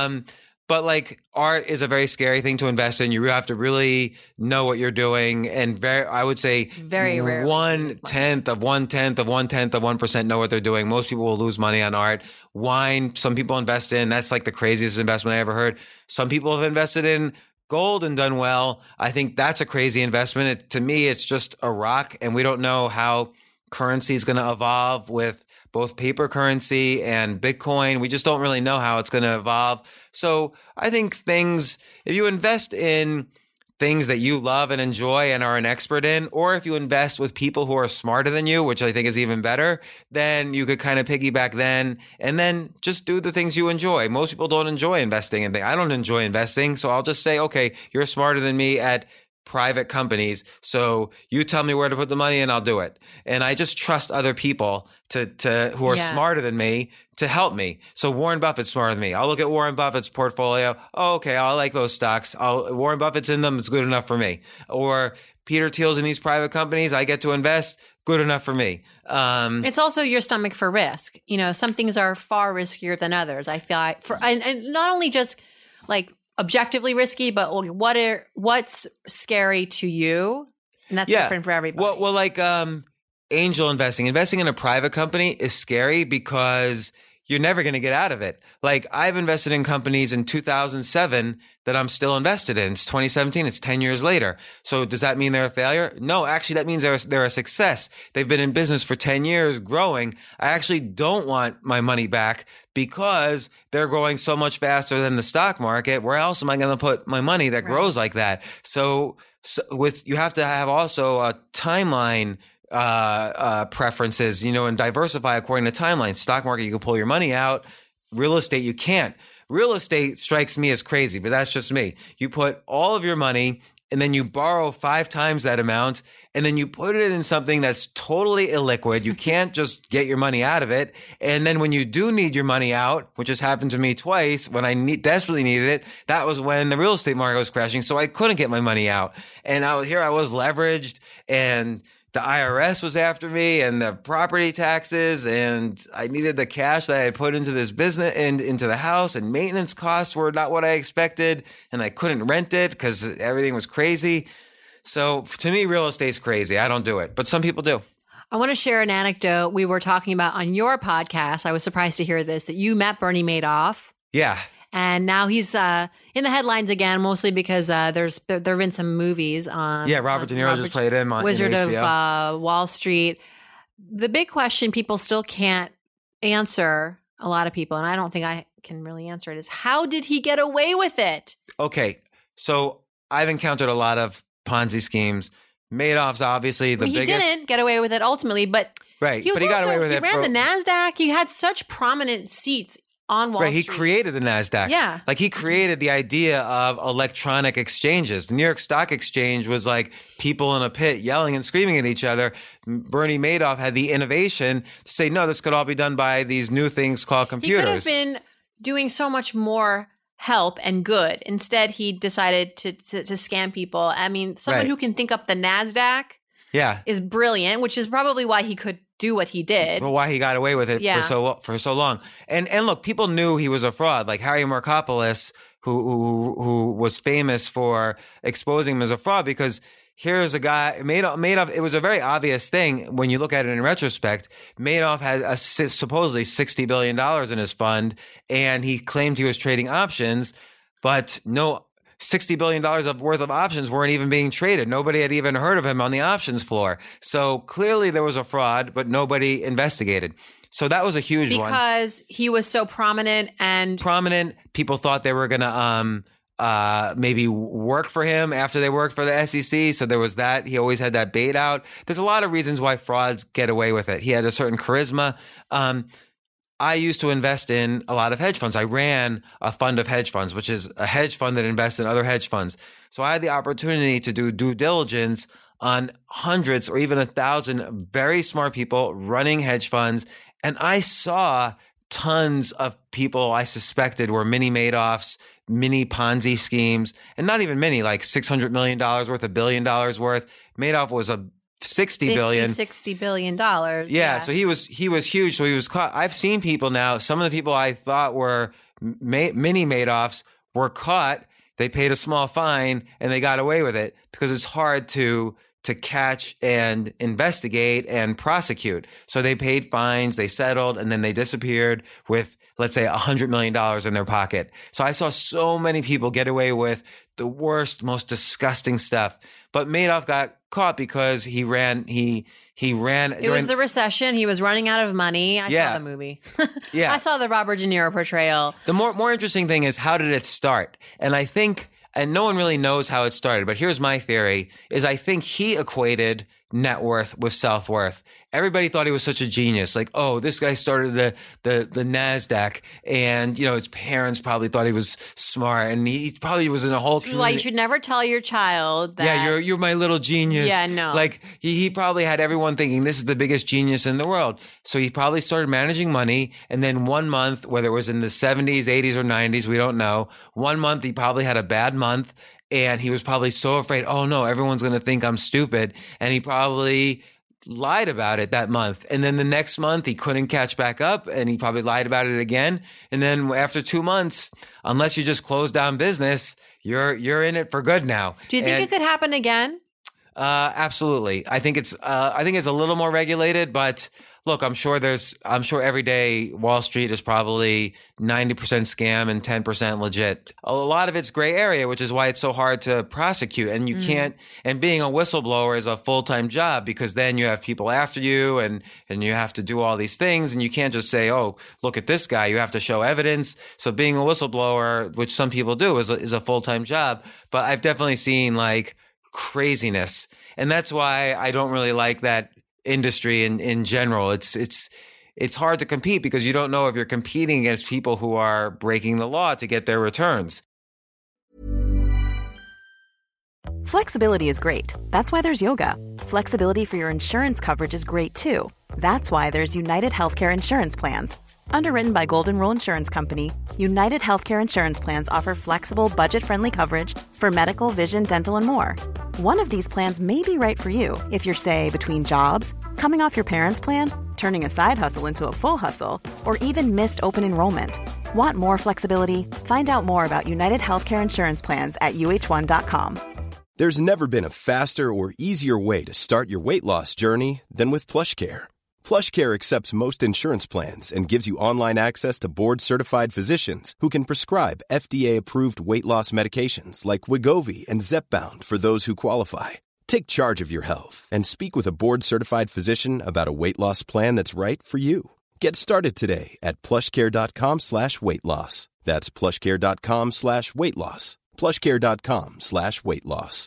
But art is a very scary thing to invest in. You have to really know what you're doing. And I would say very rarely 1/10 of 1/10 of 1/10 of 1% know what they're doing. Most people will lose money on art. Wine, some people invest in. That's like the craziest investment I ever heard. Some people have invested in gold and done well. I think that's a crazy investment. To me, it's just a rock, and we don't know how currency is going to evolve with both paper currency and Bitcoin. We just don't really know how it's going to evolve. So I think if you invest in things that you love and enjoy and are an expert in, or if you invest with people who are smarter than you, which I think is even better, then you could kind of piggyback then and then just do the things you enjoy. Most people don't enjoy investing in things. I don't enjoy investing. So I'll just say, okay, you're smarter than me at private companies. So you tell me where to put the money and I'll do it. And I just trust other people who are smarter than me to help me. So Warren Buffett's smarter than me. I'll look at Warren Buffett's portfolio. Oh, okay. I like those stocks. Warren Buffett's in them. It's good enough for me. Or Peter Thiel's in these private companies. I get to invest. Good enough for me. It's also your stomach for risk. Some things are far riskier than others. I feel and not only just like objectively risky, but what's scary to you, and that's different for everybody. Well, like angel investing in a private company is scary because you're never going to get out of it. Like I've invested in companies in 2007 that I'm still invested in. It's 2017. It's 10 years later. So does that mean they're a failure? No, actually that means they're a success. They've been in business for 10 years growing. I actually don't want my money back because they're growing so much faster than the stock market. Where else am I going to put my money that grows like that? So you have to have also a timeline preferences, and diversify according to timelines. Stock market, you can pull your money out. Real estate, you can't. Real estate strikes me as crazy, but that's just me. You put all of your money and then you borrow 5 times that amount and then you put it in something that's totally illiquid. You can't just get your money out of it. And then when you do need your money out, which has happened to me twice, when I desperately needed it, that was when the real estate market was crashing. So I couldn't get my money out. And I was leveraged and the IRS was after me and the property taxes, and I needed the cash that I had put into this business and into the house, and maintenance costs were not what I expected, and I couldn't rent it because everything was crazy. So to me, real estate's crazy. I don't do it, but some people do. I want to share an anecdote we were talking about on your podcast. I was surprised to hear this, that you met Bernie Madoff. Yeah. And now he's in the headlines again, mostly because there have been some movies on. Yeah, Robert De Niro just played him on Wizard in of Wall Street. The big question people still can't answer, a lot of people, and I don't think I can really answer it, is how did he get away with it? Okay, so I've encountered a lot of Ponzi schemes. Madoff's obviously the biggest. He didn't get away with it ultimately, but right, but he got away with it. He ran the NASDAQ. He had such prominent seats on Wall Street. He created the NASDAQ. Yeah. Like he created the idea of electronic exchanges. The New York Stock Exchange was like people in a pit yelling and screaming at each other. Bernie Madoff had the innovation to say, no, this could all be done by these new things called computers. He could have been doing so much more help and good. Instead, he decided to scam people. I mean, someone who can think up the NASDAQ is brilliant, which is probably why he could do what he did. Well, why he got away with it for so long. And look, people knew he was a fraud. Like Harry Markopolos, who was famous for exposing him as a fraud, because here's a guy, Madoff, it was a very obvious thing when you look at it in retrospect. Madoff had supposedly $60 billion in his fund, and he claimed he was trading options, but no, $60 billion worth of options weren't even being traded. Nobody had even heard of him on the options floor. So clearly there was a fraud, but nobody investigated. So that was a huge one. Because he was so prominent. People thought they were going to maybe work for him after they worked for the SEC. So there was that. He always had that bait out. There's a lot of reasons why frauds get away with it. He had a certain charisma. I used to invest in a lot of hedge funds. I ran a fund of hedge funds, which is a hedge fund that invests in other hedge funds. So I had the opportunity to do due diligence on hundreds or even 1,000 very smart people running hedge funds. And I saw tons of people I suspected were mini Madoffs, mini Ponzi schemes, and not even many, like $600 million worth, $1 billion worth. Madoff was a $60 billion. Yeah. So he was huge. So he was caught. I've seen people now, some of the people I thought were mini Madoffs were caught. They paid a small fine and they got away with it because it's hard to to catch and investigate and prosecute. So they paid fines, they settled, and then they disappeared with, let's say, $100 million in their pocket. So I saw so many people get away with the worst, most disgusting stuff. But Madoff got caught because he ran. It was the recession. He was running out of money. I saw the movie. Yeah. I saw the Robert De Niro portrayal. The more interesting thing is, how did it start? And I think, and no one really knows how it started, but here's my theory, is I think he equated net worth with self-worth. Everybody thought he was such a genius. Like, oh, this guy started the NASDAQ, and, you know, his parents probably thought he was smart, and he probably was in a whole community. Like, you should never tell your child that. Yeah, you're my little genius. Yeah, no. Like, he probably had everyone thinking this is the biggest genius in the world. So he probably started managing money, and then one month, whether it was in the 70s, 80s, or 90s, we don't know, one month he probably had a bad month, and he was probably so afraid, oh no, everyone's going to think I'm stupid. And he probably lied about it that month. And then the next month he couldn't catch back up, and he probably lied about it again. And then after 2 months, unless you just close down business, you're in it for good now. Do you think it could happen again? Absolutely. I think it's a little more regulated, but look, I'm sure every day Wall Street is probably 90% scam and 10% legit. A lot of it's gray area, which is why it's so hard to prosecute. And you can't, and being a whistleblower is a full-time job, because then you have people after you, and you have to do all these things, and you can't just say, oh, look at this guy. You have to show evidence. So being a whistleblower, which some people do, is a full-time job. But I've definitely seen like craziness. And that's why I don't really like that industry in general. It's hard to compete, because you don't know if you're competing against people who are breaking the law to get their returns. Flexibility is great. That's why there's yoga. Flexibility for your insurance coverage is great too. That's why there's United Healthcare Insurance Plans. Underwritten by Golden Rule Insurance Company, United Healthcare Insurance Plans offer flexible, budget-friendly coverage for medical, vision, dental, and more. One of these plans may be right for you if you're, say, between jobs, coming off your parents' plan, turning a side hustle into a full hustle, or even missed open enrollment. Want more flexibility? Find out more about United Healthcare Insurance Plans at uh1.com. There's never been a faster or easier way to start your weight loss journey than with PlushCare. PlushCare accepts most insurance plans and gives you online access to board-certified physicians who can prescribe FDA-approved weight loss medications like Wegovy and Zepbound for those who qualify. Take charge of your health and speak with a board-certified physician about a weight loss plan that's right for you. Get started today at plushcare.com/weight loss. That's plushcare.com/weight loss. plushcare.com/weight loss.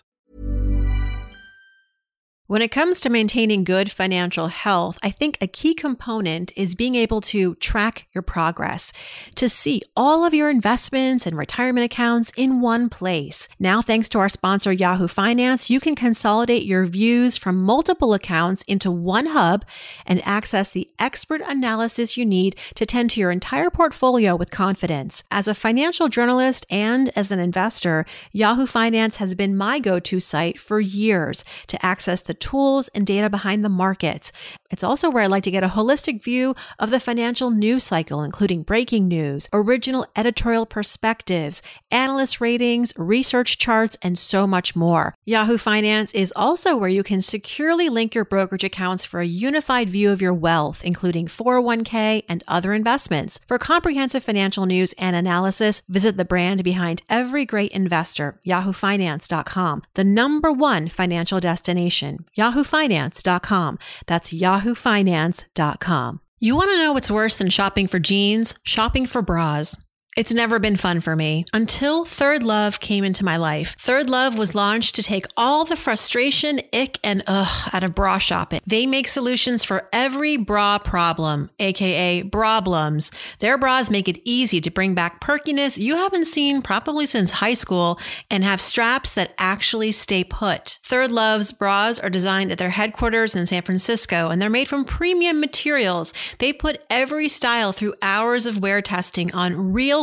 When it comes to maintaining good financial health, I think a key component is being able to track your progress, to see all of your investments and retirement accounts in one place. Now, thanks to our sponsor, Yahoo Finance, you can consolidate your views from multiple accounts into one hub and access the expert analysis you need to tend to your entire portfolio with confidence. As a financial journalist and as an investor, Yahoo Finance has been my go-to site for years to access the tools and data behind the markets. It's also where I like to get a holistic view of the financial news cycle, including breaking news, original editorial perspectives, analyst ratings, research charts, and so much more. Yahoo Finance is also where you can securely link your brokerage accounts for a unified view of your wealth, including 401k and other investments. For comprehensive financial news and analysis, visit the brand behind every great investor, yahoofinance.com, the #1 financial destination. yahoofinance.com. That's yahoofinance.com. You want to know what's worse than shopping for jeans? Shopping for bras. It's never been fun for me until Third Love came into my life. Third Love was launched to take all the frustration, ick, and ugh out of bra shopping. They make solutions for every bra problem, aka brablums. Their bras make it easy to bring back perkiness you haven't seen probably since high school and have straps that actually stay put. Third Love's bras are designed at their headquarters in San Francisco, and they're made from premium materials. They put every style through hours of wear testing on real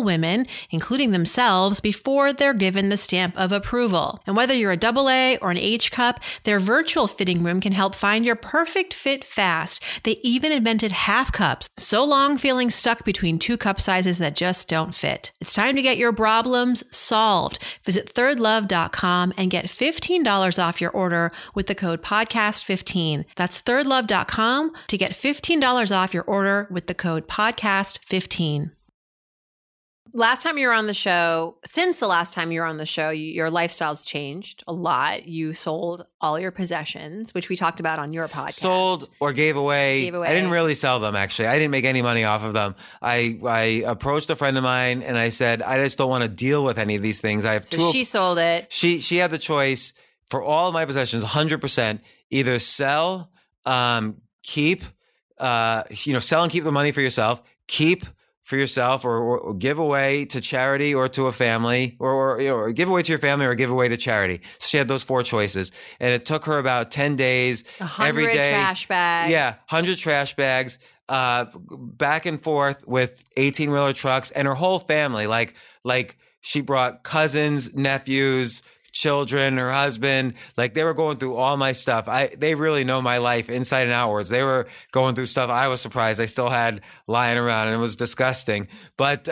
real women, including themselves, before they're given the stamp of approval. And whether you're a AA or an H cup, their virtual fitting room can help find your perfect fit fast. They even invented half cups. So long feeling stuck between two cup sizes that just don't fit. It's time to get your problems solved. Visit thirdlove.com and get $15 off your order with the code podcast15. That's thirdlove.com to get $15 off your order with the code podcast15. Last time you were on the show, since the last time you were on the show, your lifestyle's changed a lot. You sold all your possessions, which we talked about on your podcast. Sold or gave away. I didn't really sell them, actually. I didn't make any money off of them. I approached a friend of mine and I said, I just don't want to deal with any of these things. I have so she sold it. She had the choice for all of my possessions, 100%, either sell, keep, sell and keep the money for yourself, keep for yourself, or give away to charity or to a family, or give away to your family or give away to charity. So she had those 4 choices, and it took her about 10 days. 100 every day, trash bags. Yeah, 100 trash bags, back and forth with 18-wheeler trucks, and her whole family. Like she brought cousins, nephews, children, her husband, like they were going through all my stuff. They really know my life inside and outwards. They were going through stuff I was surprised I still had lying around, and it was disgusting. But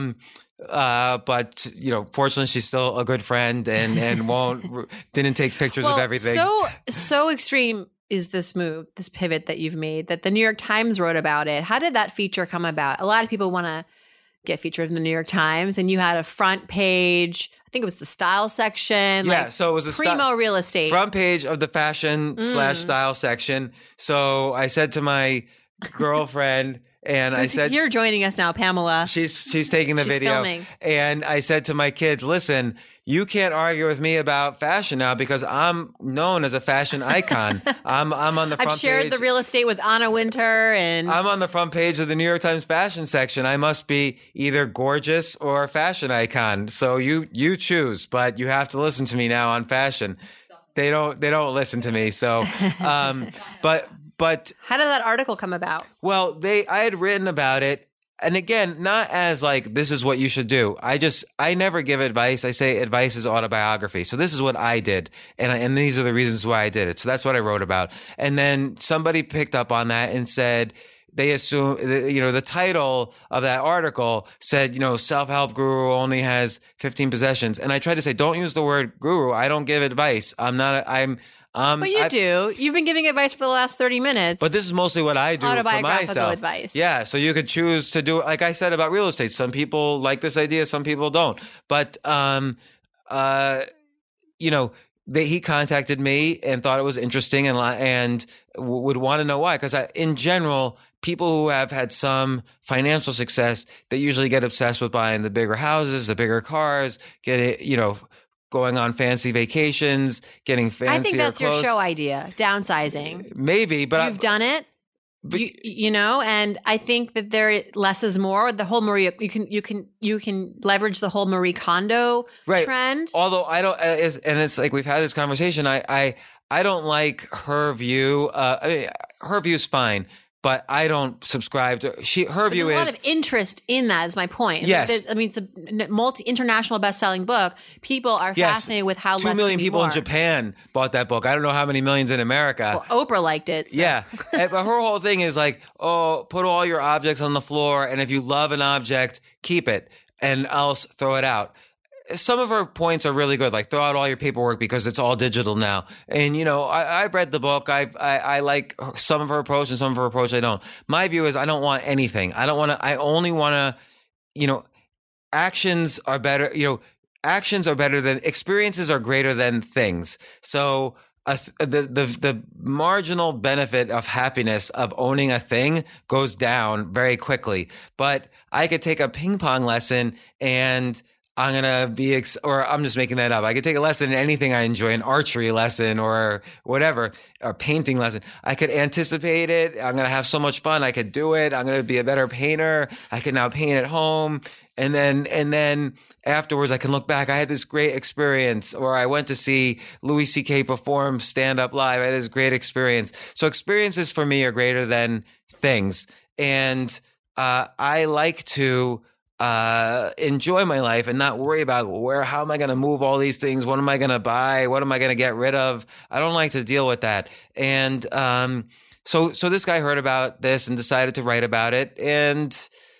fortunately she's still a good friend and didn't take pictures of everything. So extreme is this move, this pivot that you've made, that the New York Times wrote about it. How did that feature come about? A lot of people want to get featured in the New York Times, and you had a front page. I think it was the style section. Yeah, so it was the primo real estate front page of the fashion / style section. So I said to my girlfriend, and I said, "You're joining us now, Pamela." She's taking the video, filming. And I said to my kids, "Listen, you can't argue with me about fashion now because I'm known as a fashion icon. I'm on the front page. I've shared the real estate with Anna Wintour, and I'm on the front page of the New York Times fashion section. I must be either gorgeous or a fashion icon. So you choose, but you have to listen to me now on fashion." They don't listen to me. So, but how did that article come about? Well, I had written about it. And again, not as like, this is what you should do. I never give advice. I say advice is autobiography. So this is what I did. And these are the reasons why I did it. So that's what I wrote about. And then somebody picked up on that and said, they assume, the title of that article said, self-help guru only has 15 possessions. And I tried to say, don't use the word guru. I don't give advice. But you do. You've been giving advice for the last 30 minutes. But this is mostly what I do for myself. Autobiographical advice. Yeah, so you could choose to do it. Like I said about real estate, some people like this idea, some people don't. But, he contacted me and thought it was interesting and would want to know why. Because in general, people who have had some financial success, they usually get obsessed with buying the bigger houses, the bigger cars, going on fancy vacations, getting fancier clothes. I think that's your show idea, downsizing. Maybe, but you've done it. But, and I think that there less is more. The whole Marie, you can leverage the whole Marie Kondo trend. Although I don't, and it's like we've had this conversation. I don't like her view. Her view's fine. But I don't subscribe to her view. There's a lot of interest in that. Is my point. Yes, it's a international best-selling book. People are fascinated with how 2 million people in Japan bought that book. I don't know how many millions in America. Well, Oprah liked it. So. Yeah, but her whole thing is like, put all your objects on the floor, and if you love an object, keep it, and else throw it out. Some of her points are really good, like throw out all your paperwork because it's all digital now. And, I've read the book. I like some of her approach and some of her approach I don't. My view is I don't want anything. I only want to, actions are better, actions are better than, experiences are greater than things. So the marginal benefit of happiness of owning a thing goes down very quickly. But I could take a ping pong lesson and I'm going to be, or I'm just making that up. I could take a lesson in anything I enjoy, an archery lesson or whatever, or painting lesson. I could anticipate it. I'm going to have so much fun. I could do it. I'm going to be a better painter. I can now paint at home. And then afterwards I can look back. I had this great experience, or I went to see Louis C.K. perform stand up live. I had this great experience. So experiences for me are greater than things. And, I like to, enjoy my life and not worry about how am I going to move all these things? What am I going to buy? What am I going to get rid of? I don't like to deal with that. And, so this guy heard about this and decided to write about it. And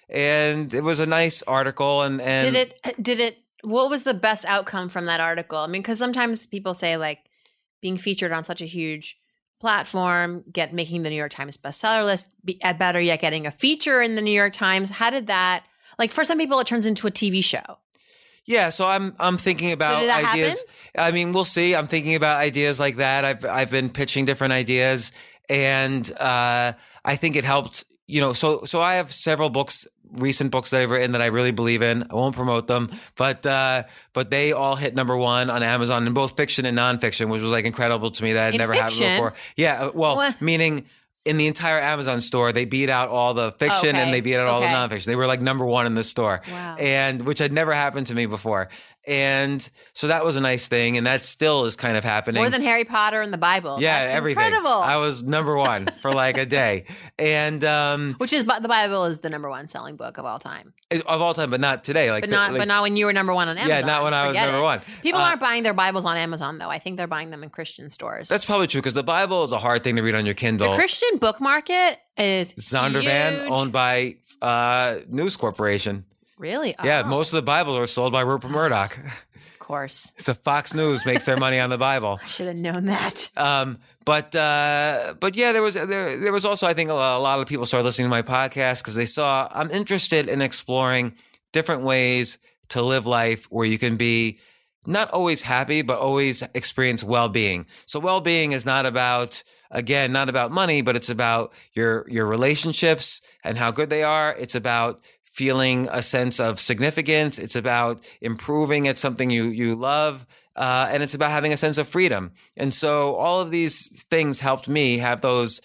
it was a nice article. And did it, what was the best outcome from that article? I mean, cause sometimes people say like being featured on such a huge platform, making the New York Times bestseller list, better yet, getting a feature in the New York Times. How did that, like for some people, it turns into a TV show. Yeah, so I'm thinking about ideas. Happen? I mean, we'll see. I'm thinking about ideas like that. I've been pitching different ideas, and I think it helped. So I have several recent books that I've written that I really believe in. I won't promote them, but they all hit number one on Amazon in both fiction and nonfiction, which was like incredible to me that had never happened before. Yeah, well, meaning in the entire Amazon store, they beat out all the fiction and they beat out all the nonfiction. They were like number one in the store. Wow. And which had never happened to me before. And so that was a nice thing. And that still is kind of happening. More than Harry Potter and the Bible. Yeah, that's everything. Incredible. I was number one for like a day. And which is, the Bible is the number one selling book of all time. Of all time, but not today. But not when you were number one on Amazon. Yeah, not when I was number one. People aren't buying their Bibles on Amazon, though. I think they're buying them in Christian stores. That's probably true because the Bible is a hard thing to read on your Kindle. The Christian book market is Zondervan, huge. owned by News Corporation. Really? Yeah, Oh. most of the Bibles are sold by Rupert Murdoch. Of course. So Fox News makes their money on the Bible. I should have known that. But yeah, there was also, I think, a lot of people started listening to my podcast because they saw I'm interested in exploring different ways to live life where you can be not always happy, but always experience well-being. So well-being is not about money, but it's about your relationships and how good they are. It's about feeling a sense of significance. It's about improving at something you love. And it's about having a sense of freedom. And so all of these things helped me have those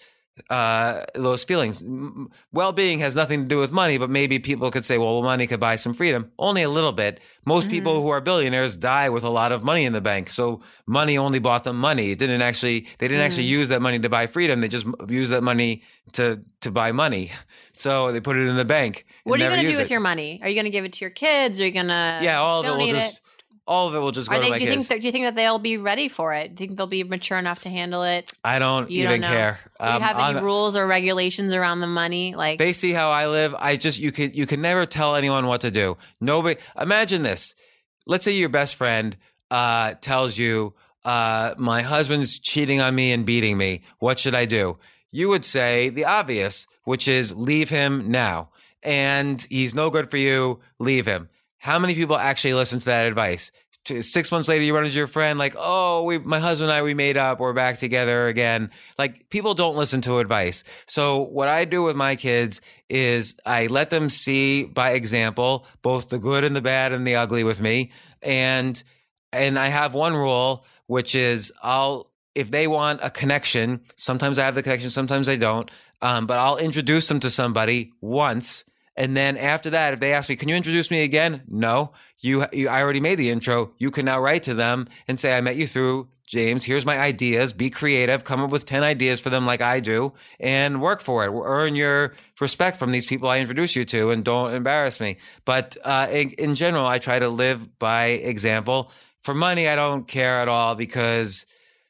feelings. Well-being has nothing to do with money, but maybe people could say, well, money could buy some freedom. Only a little bit. Most people who are billionaires die with a lot of money in the bank. So money only bought them money. They didn't actually use that money to buy freedom. They just used that money to buy money. So they put it in the bank. What are you going to do with your money? Are you going to give it to your kids? Are you going to all of it will just go to my kids. Do you think that they'll be ready for it? Do you think they'll be mature enough to handle it? I don't even care. Do you have any rules or regulations around the money? Like they see how I live. You can never tell anyone what to do. Nobody. Imagine this. Let's say your best friend tells you, my husband's cheating on me and beating me. What should I do? You would say the obvious, which is leave him now. And he's no good for you. Leave him. How many people actually listen to that advice? 6 months later, you run into your friend like, oh, my husband and I, we made up. We're back together again. Like people don't listen to advice. So what I do with my kids is I let them see by example, both the good and the bad and the ugly with me. And I have one rule, which is if they want a connection, sometimes I have the connection, sometimes I don't. But I'll introduce them to somebody once. And then after that, if they ask me, can you introduce me again? No, I already made the intro. You can now write to them and say, I met you through James. Here's my ideas. Be creative. Come up with 10 ideas for them like I do and work for it. Earn your respect from these people I introduce you to and don't embarrass me. But in general, I try to live by example. For money, I don't care at all because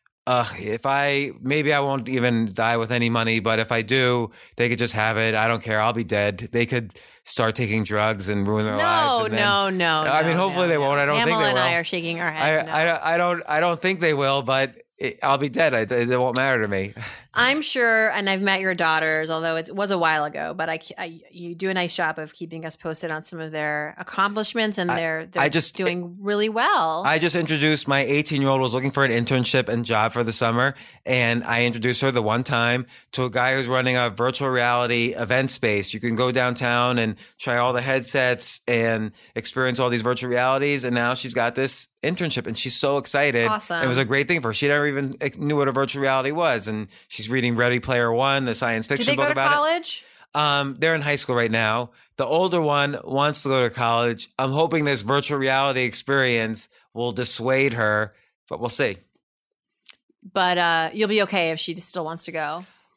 maybe I won't even die with any money, but if I do, they could just have it. I don't care. I'll be dead. They could start taking drugs and ruin their lives. No. I mean, hopefully they won't. I don't think they will. Pamela and I are shaking our heads. I don't think they will, but I'll be dead. It won't matter to me. I'm sure, and I've met your daughters, although it was a while ago, but you do a nice job of keeping us posted on some of their accomplishments, and they're doing really well. I just introduced my 18-year-old was looking for an internship and job for the summer, and I introduced her the one time to a guy who's running a virtual reality event space. You can go downtown and try all the headsets and experience all these virtual realities, and now she's got this internship, and she's so excited. Awesome. It was a great thing for her. She never even knew what a virtual reality was, and she's reading Ready Player One, the science fiction book about it. Do they go to college? They're in high school right now. The older one wants to go to college. I'm hoping this virtual reality experience will dissuade her, but we'll see. But you'll be okay if she still wants to go.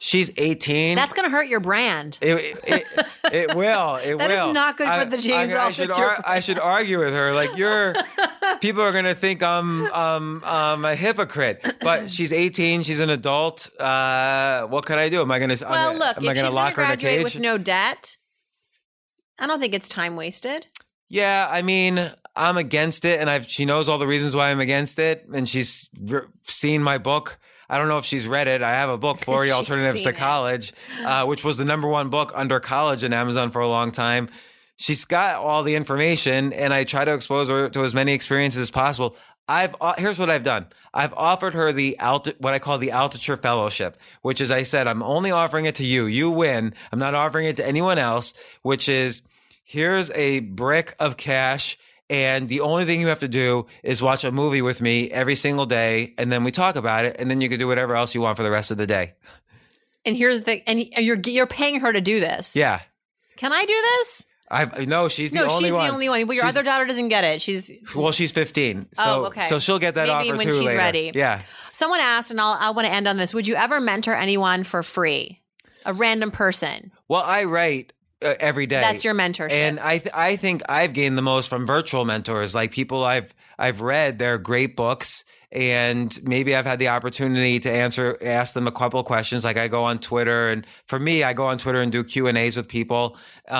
She's 18. That's going to hurt your brand. It will. It That will. is not good for the James Altucher I should argue with her. Like people are going to think I'm a hypocrite. But she's 18. She's an adult. What can I do? Am I going to? Well, look, am I if going she's to lock her in a graduate cage? with no debt, I don't think it's time wasted. Yeah, I mean, I'm against it, and she knows all the reasons why I'm against it, and she's seen my book. I don't know if she's read it. I have a book, 40 Alternatives to College, which was the #1 book under college in Amazon for a long time. She's got all the information, and I try to expose her to as many experiences as possible. Here's what I've done. I've offered her what I call the Altucher Fellowship, which is, I said, I'm only offering it to you. You win. I'm not offering it to anyone else, which is, here's a brick of cash, and the only thing you have to do is watch a movie with me every single day, and then we talk about it, and then you can do whatever else you want for the rest of the day. And you're paying her to do this. Yeah. Can I do this? No, she's the only one. She's the only one. But your other daughter doesn't get it. She's 15. So, okay. So she'll get that Maybe offer when too she's later. ready. Yeah. Someone asked, and I want to end on this. Would you ever mentor anyone for free? A random person? Well, I write every day. That's your mentorship. And I think I've gained the most from virtual mentors, like people I've read their great books, and maybe I've had the opportunity to ask them a couple of questions. Like I go on Twitter, and for me, I go on Twitter and do Q&As with people.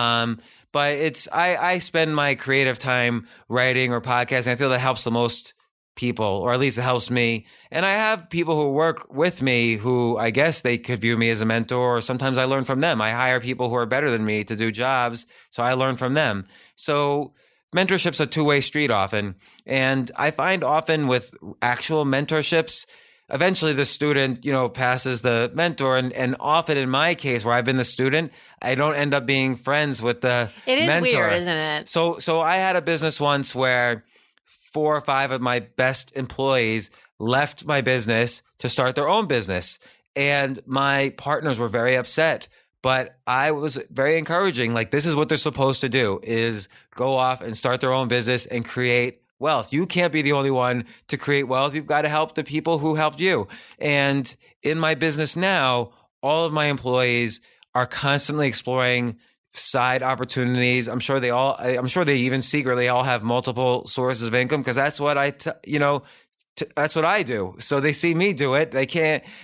But I spend my creative time writing or podcasting. I feel that helps the most people, or at least it helps me. And I have people who work with me who I guess they could view me as a mentor, or sometimes I learn from them. I hire people who are better than me to do jobs, so I learn from them. So mentorship's a two-way street often. And I find often with actual mentorships, eventually the student, passes the mentor. And often in my case, where I've been the student, I don't end up being friends with the mentor. It is weird, isn't it? So I had a business once where 4 or 5 of my best employees left my business to start their own business. And my partners were very upset, but I was very encouraging. Like, this is what they're supposed to do, is go off and start their own business and create wealth. You can't be the only one to create wealth. You've got to help the people who helped you. And in my business now, all of my employees are constantly exploring side opportunities. I'm sure they even secretly all have multiple sources of income, because that's what that's what I do. So they see me do it. It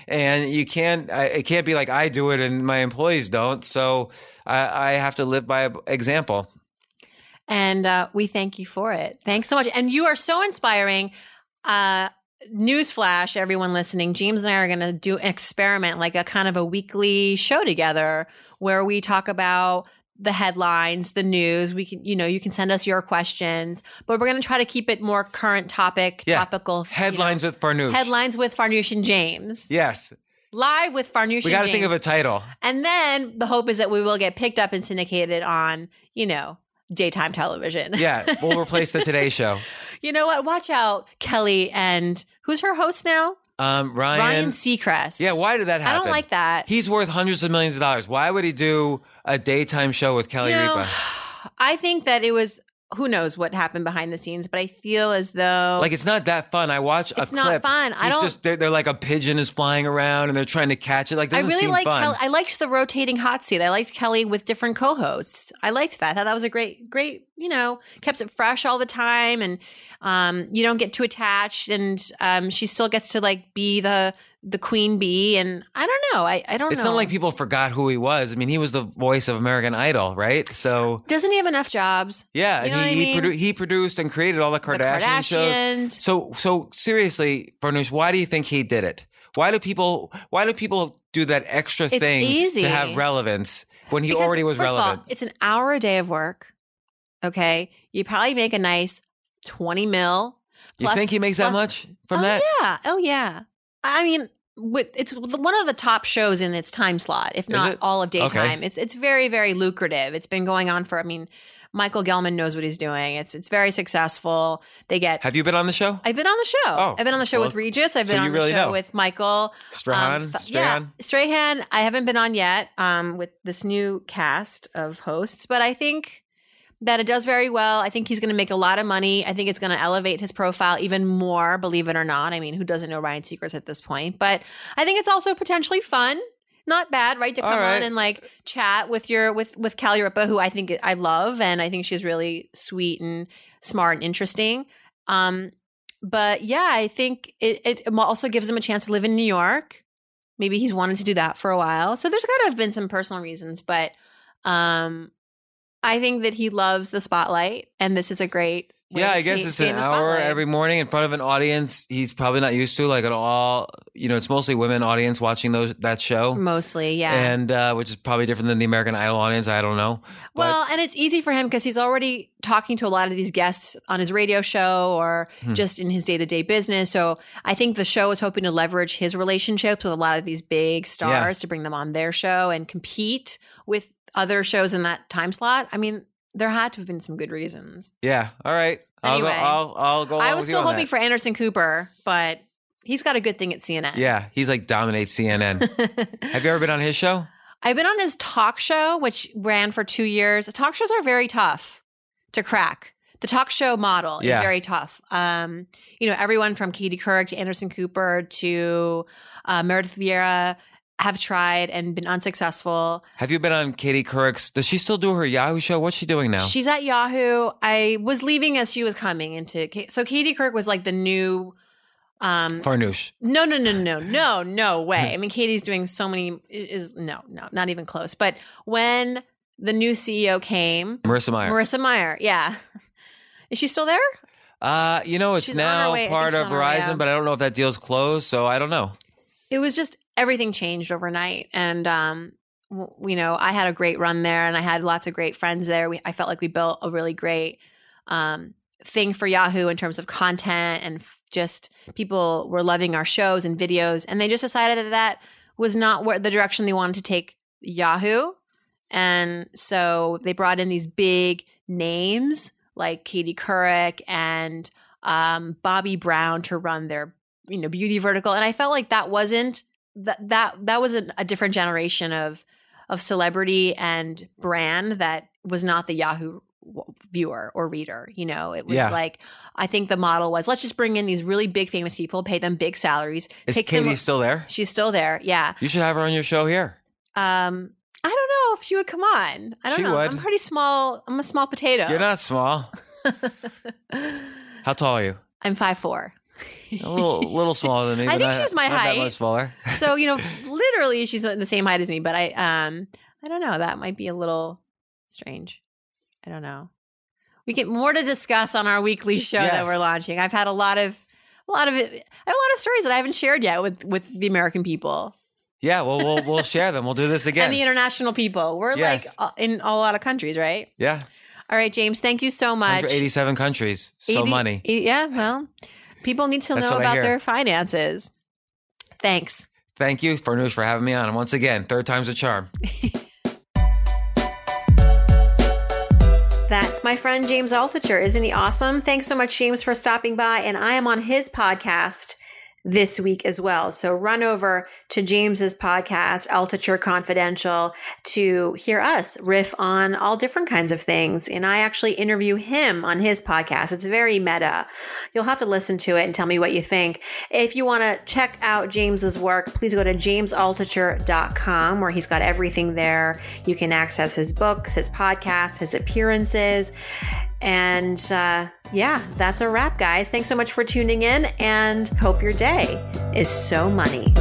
can't be like I do it and my employees don't. So I have to live by example. And we thank you for it. Thanks so much. And you are so inspiring. Newsflash, everyone listening, James and I are going to do an experiment, like a kind of a weekly show together where we talk about the headlines, the news. We can, you can send us your questions, but we're going to try to keep it more current topical. Headlines with Farnoosh. Headlines with Farnoosh and James. Yes. Live with Farnoosh and James. We got to think of a title. And then the hope is that we will get picked up and syndicated on, daytime television. Yeah. We'll replace the Today Show. You know what? Watch out, Kelly. And who's her host now? Ryan Seacrest. Yeah, why did that happen? I don't like that. He's worth hundreds of millions of dollars. Why would he do a daytime show with Kelly Ripa? I think that it was, who knows what happened behind the scenes, but I feel as though like it's not that fun. I watch a clip. It's not fun. They're like a pigeon is flying around and they're trying to catch it. Like, doesn't seem fun. Kelly. I liked the rotating hot seat. I liked Kelly with different co-hosts. I liked that. I thought that was a great, kept it fresh all the time, and you don't get too attached, and she still gets to like be the queen bee. And I don't know. I don't know. It's not like people forgot who he was. I mean, he was the voice of American Idol, right? So doesn't he have enough jobs? Yeah, he produced and created all the Kardashian shows. So seriously, Farnoosh, why do you think he did it? Why do people do that extra thing to have relevance when he already was relevant? First of all, it's an hour a day of work. Okay, you probably make a nice 20 mil. You think he makes that much from that? Yeah. Oh yeah. I mean, it's one of the top shows in its time slot, if not all of daytime. Okay. It's very, very lucrative. It's been going on for, Michael Gelman knows what he's doing. It's very successful. Have you been on the show? I've been on the show. Oh, I've been on the show with Regis. I've been on the show with Michael Strahan. Strahan. I haven't been on yet with this new cast of hosts, but I think that it does very well. I think he's going to make a lot of money. I think it's going to elevate his profile even more, believe it or not. Who doesn't know Ryan Seacrest at this point? But I think it's also potentially fun. not bad, right? To come on and like chat with with Callie Ripa, who I think I love, and I think she's really sweet and smart and interesting. But yeah, I think it also gives him a chance to live in New York. Maybe he's wanted to do that for a while. So there's got to have been some personal reasons, but I think that he loves the spotlight, and this is a great way I to guess it's gain an the hour spotlight. every morning in front of an audience he's probably not used to, like at all. It's mostly women audience watching that show. Mostly, yeah. And which is probably different than the American Idol audience. I don't know. Well, and it's easy for him because he's already talking to a lot of these guests on his radio show or just in his day-to-day business. So I think the show is hoping to leverage his relationships with a lot of these big stars to bring them on their show and compete with other shows in that time slot. I mean, there had to have been some good reasons. Yeah. All right. Anyway, I'll go. I was still hoping for Anderson Cooper, but he's got a good thing at CNN. Yeah, he's like dominates CNN. Have you ever been on his show? I've been on his talk show, which ran for 2 years. Talk shows are very tough to crack. The talk show model is very tough. Everyone from Katie Couric to Anderson Cooper to Meredith Vieira have tried and been unsuccessful. Have you been on Katie Couric's? Does she still do her Yahoo show? What's she doing now? She's at Yahoo. I was leaving as she was coming into. So Katie Couric was like the new. Farnoosh. No way. I mean, Katie's doing so many. No, not even close. But when the new CEO came, Marissa Meyer, yeah, is she still there? It's She's now part of on her way Verizon, out. but I don't know if that deal's closed, so I don't know. It was just everything changed overnight, and I had a great run there, and I had lots of great friends there. I felt like we built a really great thing for Yahoo in terms of content, and just people were loving our shows and videos, and they just decided that was not where the direction they wanted to take Yahoo, and so they brought in these big names like Katie Couric and Bobby Brown to run their beauty vertical, and I felt like that wasn't that was a different generation of celebrity and brand that was not the Yahoo viewer or reader. It was like, I think the model was, let's just bring in these really big famous people, pay them big salaries. Is Katie still there? She's still there. Yeah. You should have her on your show here. I don't know if she would come on. I don't She know. would. I'm pretty small. I'm a small potato. You're not small. How tall are you? I'm 5'4". A little smaller than me. I but think she's my not height. That much smaller. So, literally she's the same height as me, but I don't know. That might be a little strange. I don't know. We get more to discuss on our weekly show that we're launching. I've had a lot of stories that I haven't shared yet with the American people. Yeah, well, we'll share them. We'll do this again. And the international people. We're like in a lot of countries, right? Yeah. All right, James, thank you so much. 187 countries. So money. Yeah, well, people need to know about their finances. Thanks. Thank you, Farnoosh, for having me on. And once again, third time's a charm. That's my friend James Altucher. Isn't he awesome? Thanks so much, James, for stopping by. And I am on his podcast this week as well. So run over to James's podcast, Altucher Confidential, to hear us riff on all different kinds of things. And I actually interview him on his podcast. It's very meta. You'll have to listen to it and tell me what you think. If you want to check out James's work, please go to jamesaltucher.com, where he's got everything there. You can access his books, his podcasts, his appearances. And that's a wrap, guys. Thanks so much for tuning in, and hope your day is so money.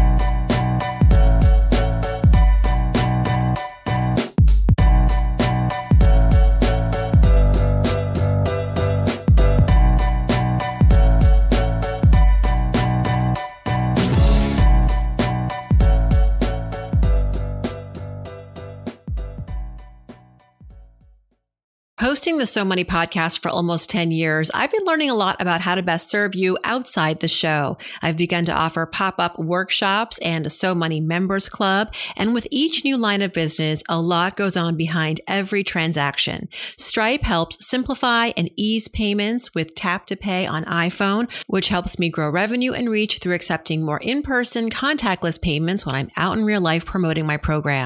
Hosting the So Money podcast for almost 10 years, I've been learning a lot about how to best serve you outside the show. I've begun to offer pop-up workshops and a So Money members club. And with each new line of business, a lot goes on behind every transaction. Stripe helps simplify and ease payments with Tap to Pay on iPhone, which helps me grow revenue and reach through accepting more in-person contactless payments when I'm out in real life promoting my programs.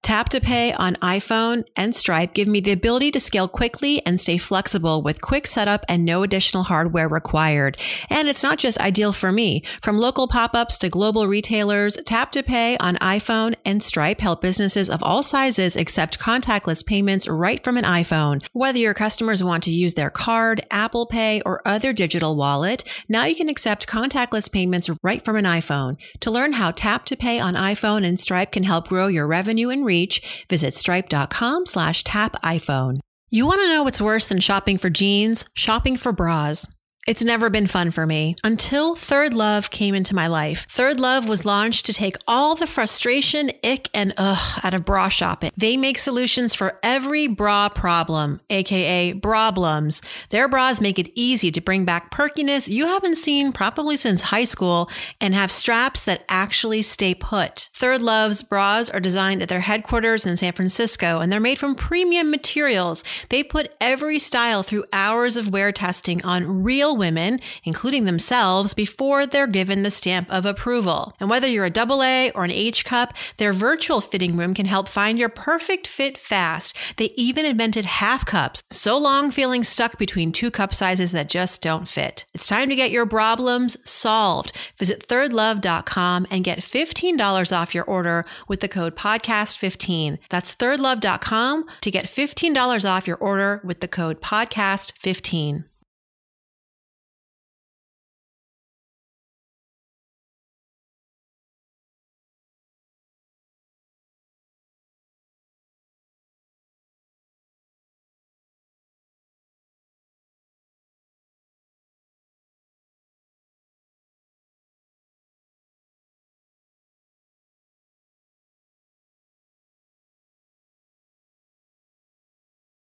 Tap to Pay on iPhone and Stripe give me the ability to scale quickly and stay flexible with quick setup and no additional hardware required. And it's not just ideal for me. From local pop-ups to global retailers, Tap to Pay on iPhone and Stripe help businesses of all sizes accept contactless payments right from an iPhone. Whether your customers want to use their card, Apple Pay, or other digital wallet, now you can accept contactless payments right from an iPhone. To learn how Tap to Pay on iPhone and Stripe can help grow your revenue and reach, visit stripe.com/tap iPhone. You want to know what's worse than shopping for jeans? Shopping for bras. It's never been fun for me until Third Love came into my life. Third Love was launched to take all the frustration, ick, and ugh out of bra shopping. They make solutions for every bra problem, aka brablums. Their bras make it easy to bring back perkiness you haven't seen probably since high school and have straps that actually stay put. Third Love's bras are designed at their headquarters in San Francisco, and they're made from premium materials. They put every style through hours of wear testing on real women, including themselves, before they're given the stamp of approval. And whether you're a AA or an H cup, their virtual fitting room can help find your perfect fit fast. They even invented half cups, so long feeling stuck between two cup sizes that just don't fit. It's time to get your problems solved. Visit thirdlove.com and get $15 off your order with the code podcast15. That's thirdlove.com to get $15 off your order with the code podcast15.